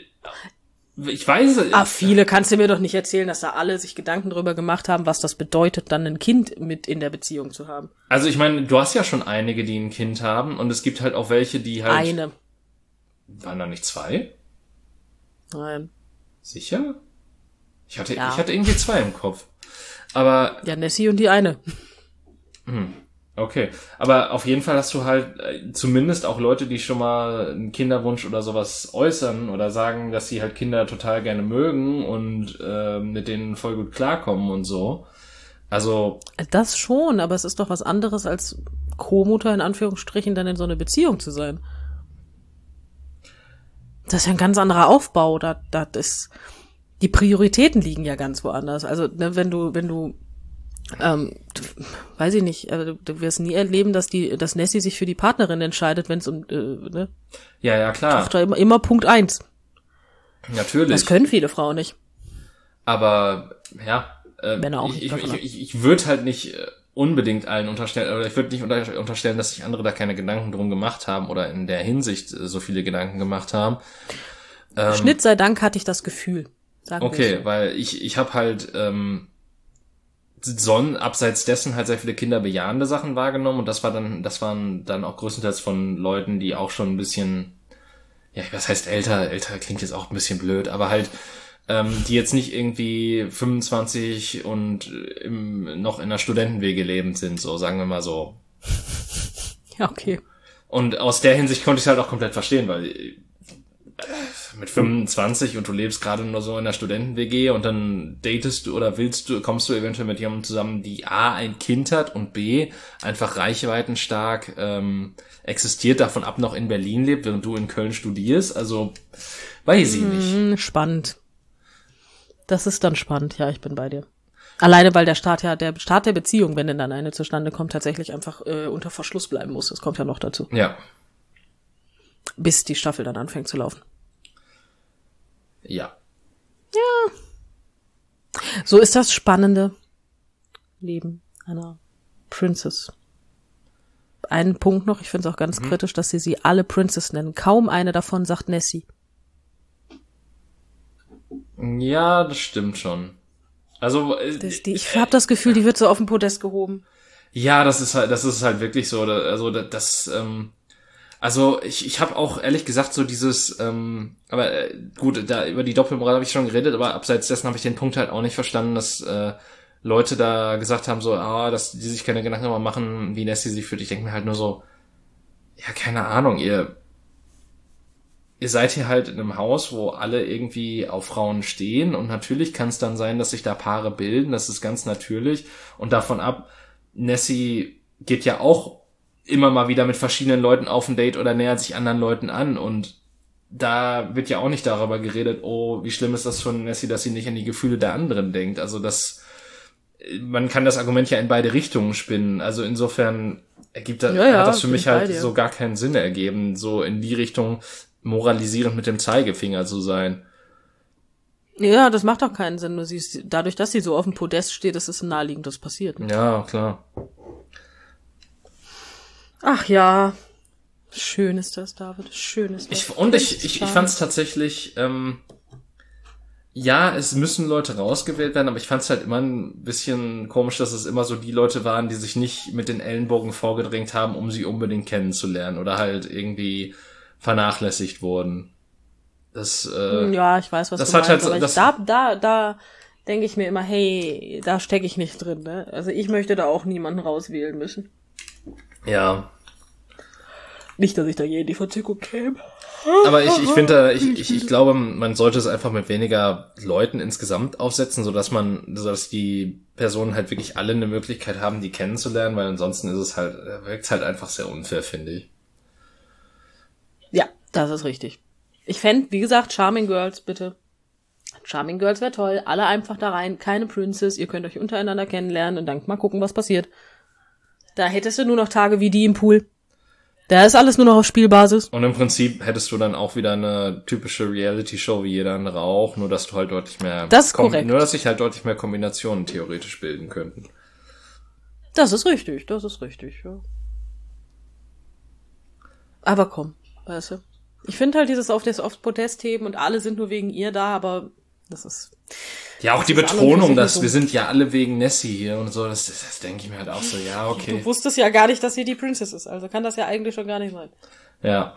ich weiß... Viele kannst du mir doch nicht erzählen, dass da alle sich Gedanken darüber gemacht haben, was das bedeutet, dann ein Kind mit in der Beziehung zu haben. Also ich meine, du hast ja schon einige, die ein Kind haben und es gibt halt auch welche, die halt... Eine. Waren da nicht 2? Nein. Sicher? Ich hatte irgendwie 2 im Kopf. Aber... Ja, Nessie und die eine. Okay, aber auf jeden Fall hast du halt zumindest auch Leute, die schon mal einen Kinderwunsch oder sowas äußern oder sagen, dass sie halt Kinder total gerne mögen und mit denen voll gut klarkommen und so. Also das schon, aber es ist doch was anderes als Co-Mutter in Anführungsstrichen dann in so eine Beziehung zu sein. Das ist ja ein ganz anderer Aufbau. Die Prioritäten liegen ja ganz woanders. Also ne, wenn du weiß ich nicht, du wirst nie erleben, dass Nessie sich für die Partnerin entscheidet, wenn es um, ne? Ja, klar. Tochter immer Punkt 1. Natürlich. Das können viele Frauen nicht. Aber, ja, Wenn er auch ich, nicht davon hat. ich würde halt nicht unbedingt allen unterstellen, oder ich würde nicht unterstellen, dass sich andere da keine Gedanken drum gemacht haben oder in der Hinsicht so viele Gedanken gemacht haben. Schnitt sei Dank hatte ich das Gefühl. Sagen wir Okay, so. weil ich habe halt abseits dessen halt sehr viele kinderbejahende Sachen wahrgenommen und das waren dann auch größtenteils von Leuten, die auch schon ein bisschen, ja, was heißt älter klingt jetzt auch ein bisschen blöd, aber halt die jetzt nicht irgendwie 25 und noch in der Studentenwege lebend sind, so sagen wir mal so. Ja, okay. Und aus der Hinsicht konnte ich es halt auch komplett verstehen, weil mit 25 und du lebst gerade nur so in der Studenten-WG und dann datest du oder kommst du eventuell mit jemandem zusammen, die A, ein Kind hat und B, einfach reichweitenstark existiert, davon ab noch in Berlin lebt, während du in Köln studierst. Also, weiß ich nicht. Spannend. Das ist dann spannend, ja, ich bin bei dir. Alleine, weil der Start der Beziehung, wenn denn dann eine zustande kommt, tatsächlich einfach unter Verschluss bleiben muss. Das kommt ja noch dazu. Ja. Bis die Staffel dann anfängt zu laufen. Ja. So ist das spannende Leben einer Princess. Einen Punkt noch, ich finde es auch ganz kritisch, dass sie alle Princess nennen. Kaum eine davon sagt Nessie. Ja, das stimmt schon. Also, Ich habe das Gefühl, die wird so auf den Podest gehoben. ja, das ist halt wirklich so, also ich habe auch ehrlich gesagt so dieses, gut, da über die Doppelmoral habe ich schon geredet, aber abseits dessen habe ich den Punkt halt auch nicht verstanden, dass Leute da gesagt haben so, dass die sich keine Gedanken darüber machen, wie Nessie sich fühlt. Ich denke mir halt nur so, ja, keine Ahnung, ihr seid hier halt in einem Haus, wo alle irgendwie auf Frauen stehen und natürlich kann es dann sein, dass sich da Paare bilden, das ist ganz natürlich und davon ab, Nessie geht ja auch immer mal wieder mit verschiedenen Leuten auf ein Date oder nähert sich anderen Leuten an und da wird ja auch nicht darüber geredet, oh, wie schlimm ist das von Nessie, dass sie nicht an die Gefühle der anderen denkt. Also man kann das Argument ja in beide Richtungen spinnen. Also insofern hat das für mich halt so gar keinen Sinn ergeben, so in die Richtung moralisierend mit dem Zeigefinger zu sein. Ja, das macht doch keinen Sinn. Nur dadurch, dass sie so auf dem Podest steht, ist es naheliegend, dass passiert. Ja, klar. Ach ja, schön ist das, David. Schön ist das. Ich fand es tatsächlich, ja, es müssen Leute rausgewählt werden, aber ich fand es halt immer ein bisschen komisch, dass es immer so die Leute waren, die sich nicht mit den Ellenbogen vorgedrängt haben, um sie unbedingt kennenzulernen oder halt irgendwie vernachlässigt wurden. Ja, ich weiß, was das du hat meinst, halt, aber da denke ich mir immer, hey, da stecke ich nicht drin, ne? Also ich möchte da auch niemanden rauswählen müssen. Ja. Nicht, dass ich da je in die Verzückung käme. Aber ich glaube, man sollte es einfach mit weniger Leuten insgesamt aufsetzen, sodass die Personen halt wirklich alle eine Möglichkeit haben, die kennenzulernen, weil ansonsten wirkt halt einfach sehr unfair, finde ich. Ja, das ist richtig. Ich fände, wie gesagt, Charming Girls, bitte. Charming Girls wäre toll. Alle einfach da rein. Keine Princess. Ihr könnt euch untereinander kennenlernen und dann mal gucken, was passiert. Da hättest du nur noch Tage wie die im Pool. Da ist alles nur noch auf Spielbasis. Und im Prinzip hättest du dann auch wieder eine typische Reality-Show wie jeder andere auch, nur dass du halt deutlich mehr... Das ist korrekt. Nur dass sich halt deutlich mehr Kombinationen theoretisch bilden könnten. Das ist richtig, ja. Aber komm, weißt du. Ich finde halt dieses aufs Podest heben und alle sind nur wegen ihr da, aber das ist... Ja, auch die Betonung, dass wir sind ja alle wegen Nessie hier und so, das denke ich mir halt auch so, ja, okay. Du wusstest ja gar nicht, dass sie die Princess ist, also kann das ja eigentlich schon gar nicht sein. Ja.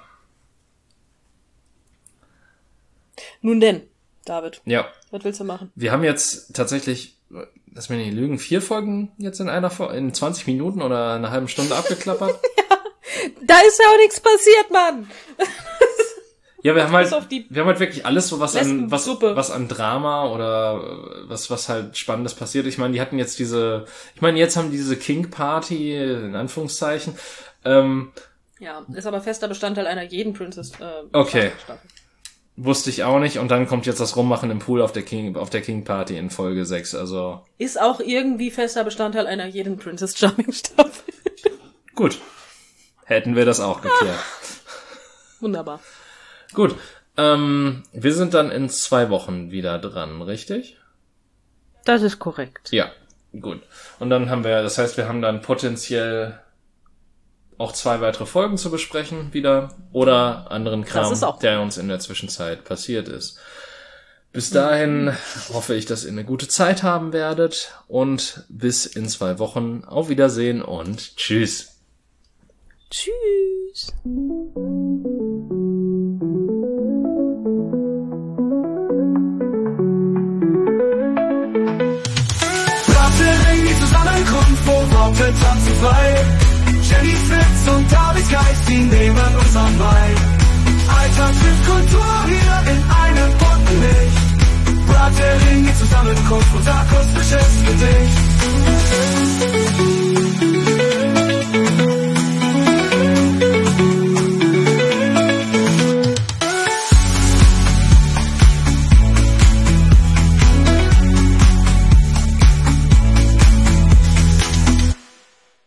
Nun denn, David. Ja. Was willst du machen? Wir haben jetzt tatsächlich, lass mich nicht lügen, 4 Folgen jetzt in 20 Minuten oder einer halben Stunde abgeklappert. Da ist ja auch nichts passiert, Mann! Ja, wir haben halt wirklich alles so was an Drama oder was halt Spannendes passiert. Ich meine, jetzt haben diese King Party, in Anführungszeichen. Ja, ist aber fester Bestandteil einer jeden Princess okay. Staffel. Wusste ich auch nicht. Und dann kommt jetzt das Rummachen im Pool auf der King Party in Folge 6. Also ist auch irgendwie fester Bestandteil einer jeden Princess Charming Staffel. Gut. Hätten wir das auch geklärt. Wunderbar. Gut, wir sind dann in 2 Wochen wieder dran, richtig? Das ist korrekt. Ja, gut. Und dann haben wir, das heißt, wir haben dann potenziell auch 2 weitere Folgen zu besprechen wieder oder anderen Kram, der uns in der Zwischenzeit passiert ist. Bis dahin hoffe ich, dass ihr eine gute Zeit haben werdet und bis in 2 Wochen. Auf Wiedersehen und tschüss. Tschüss. Braterie, die Zusammenkunft, wo Worte tanzen frei. Jennys Witz und Davids Geist, die nehmen uns an Bein. Alltag trifft Kultur hier in einem bunten Licht. Braterie, die Zusammenkunft, unser akustisches Gedicht.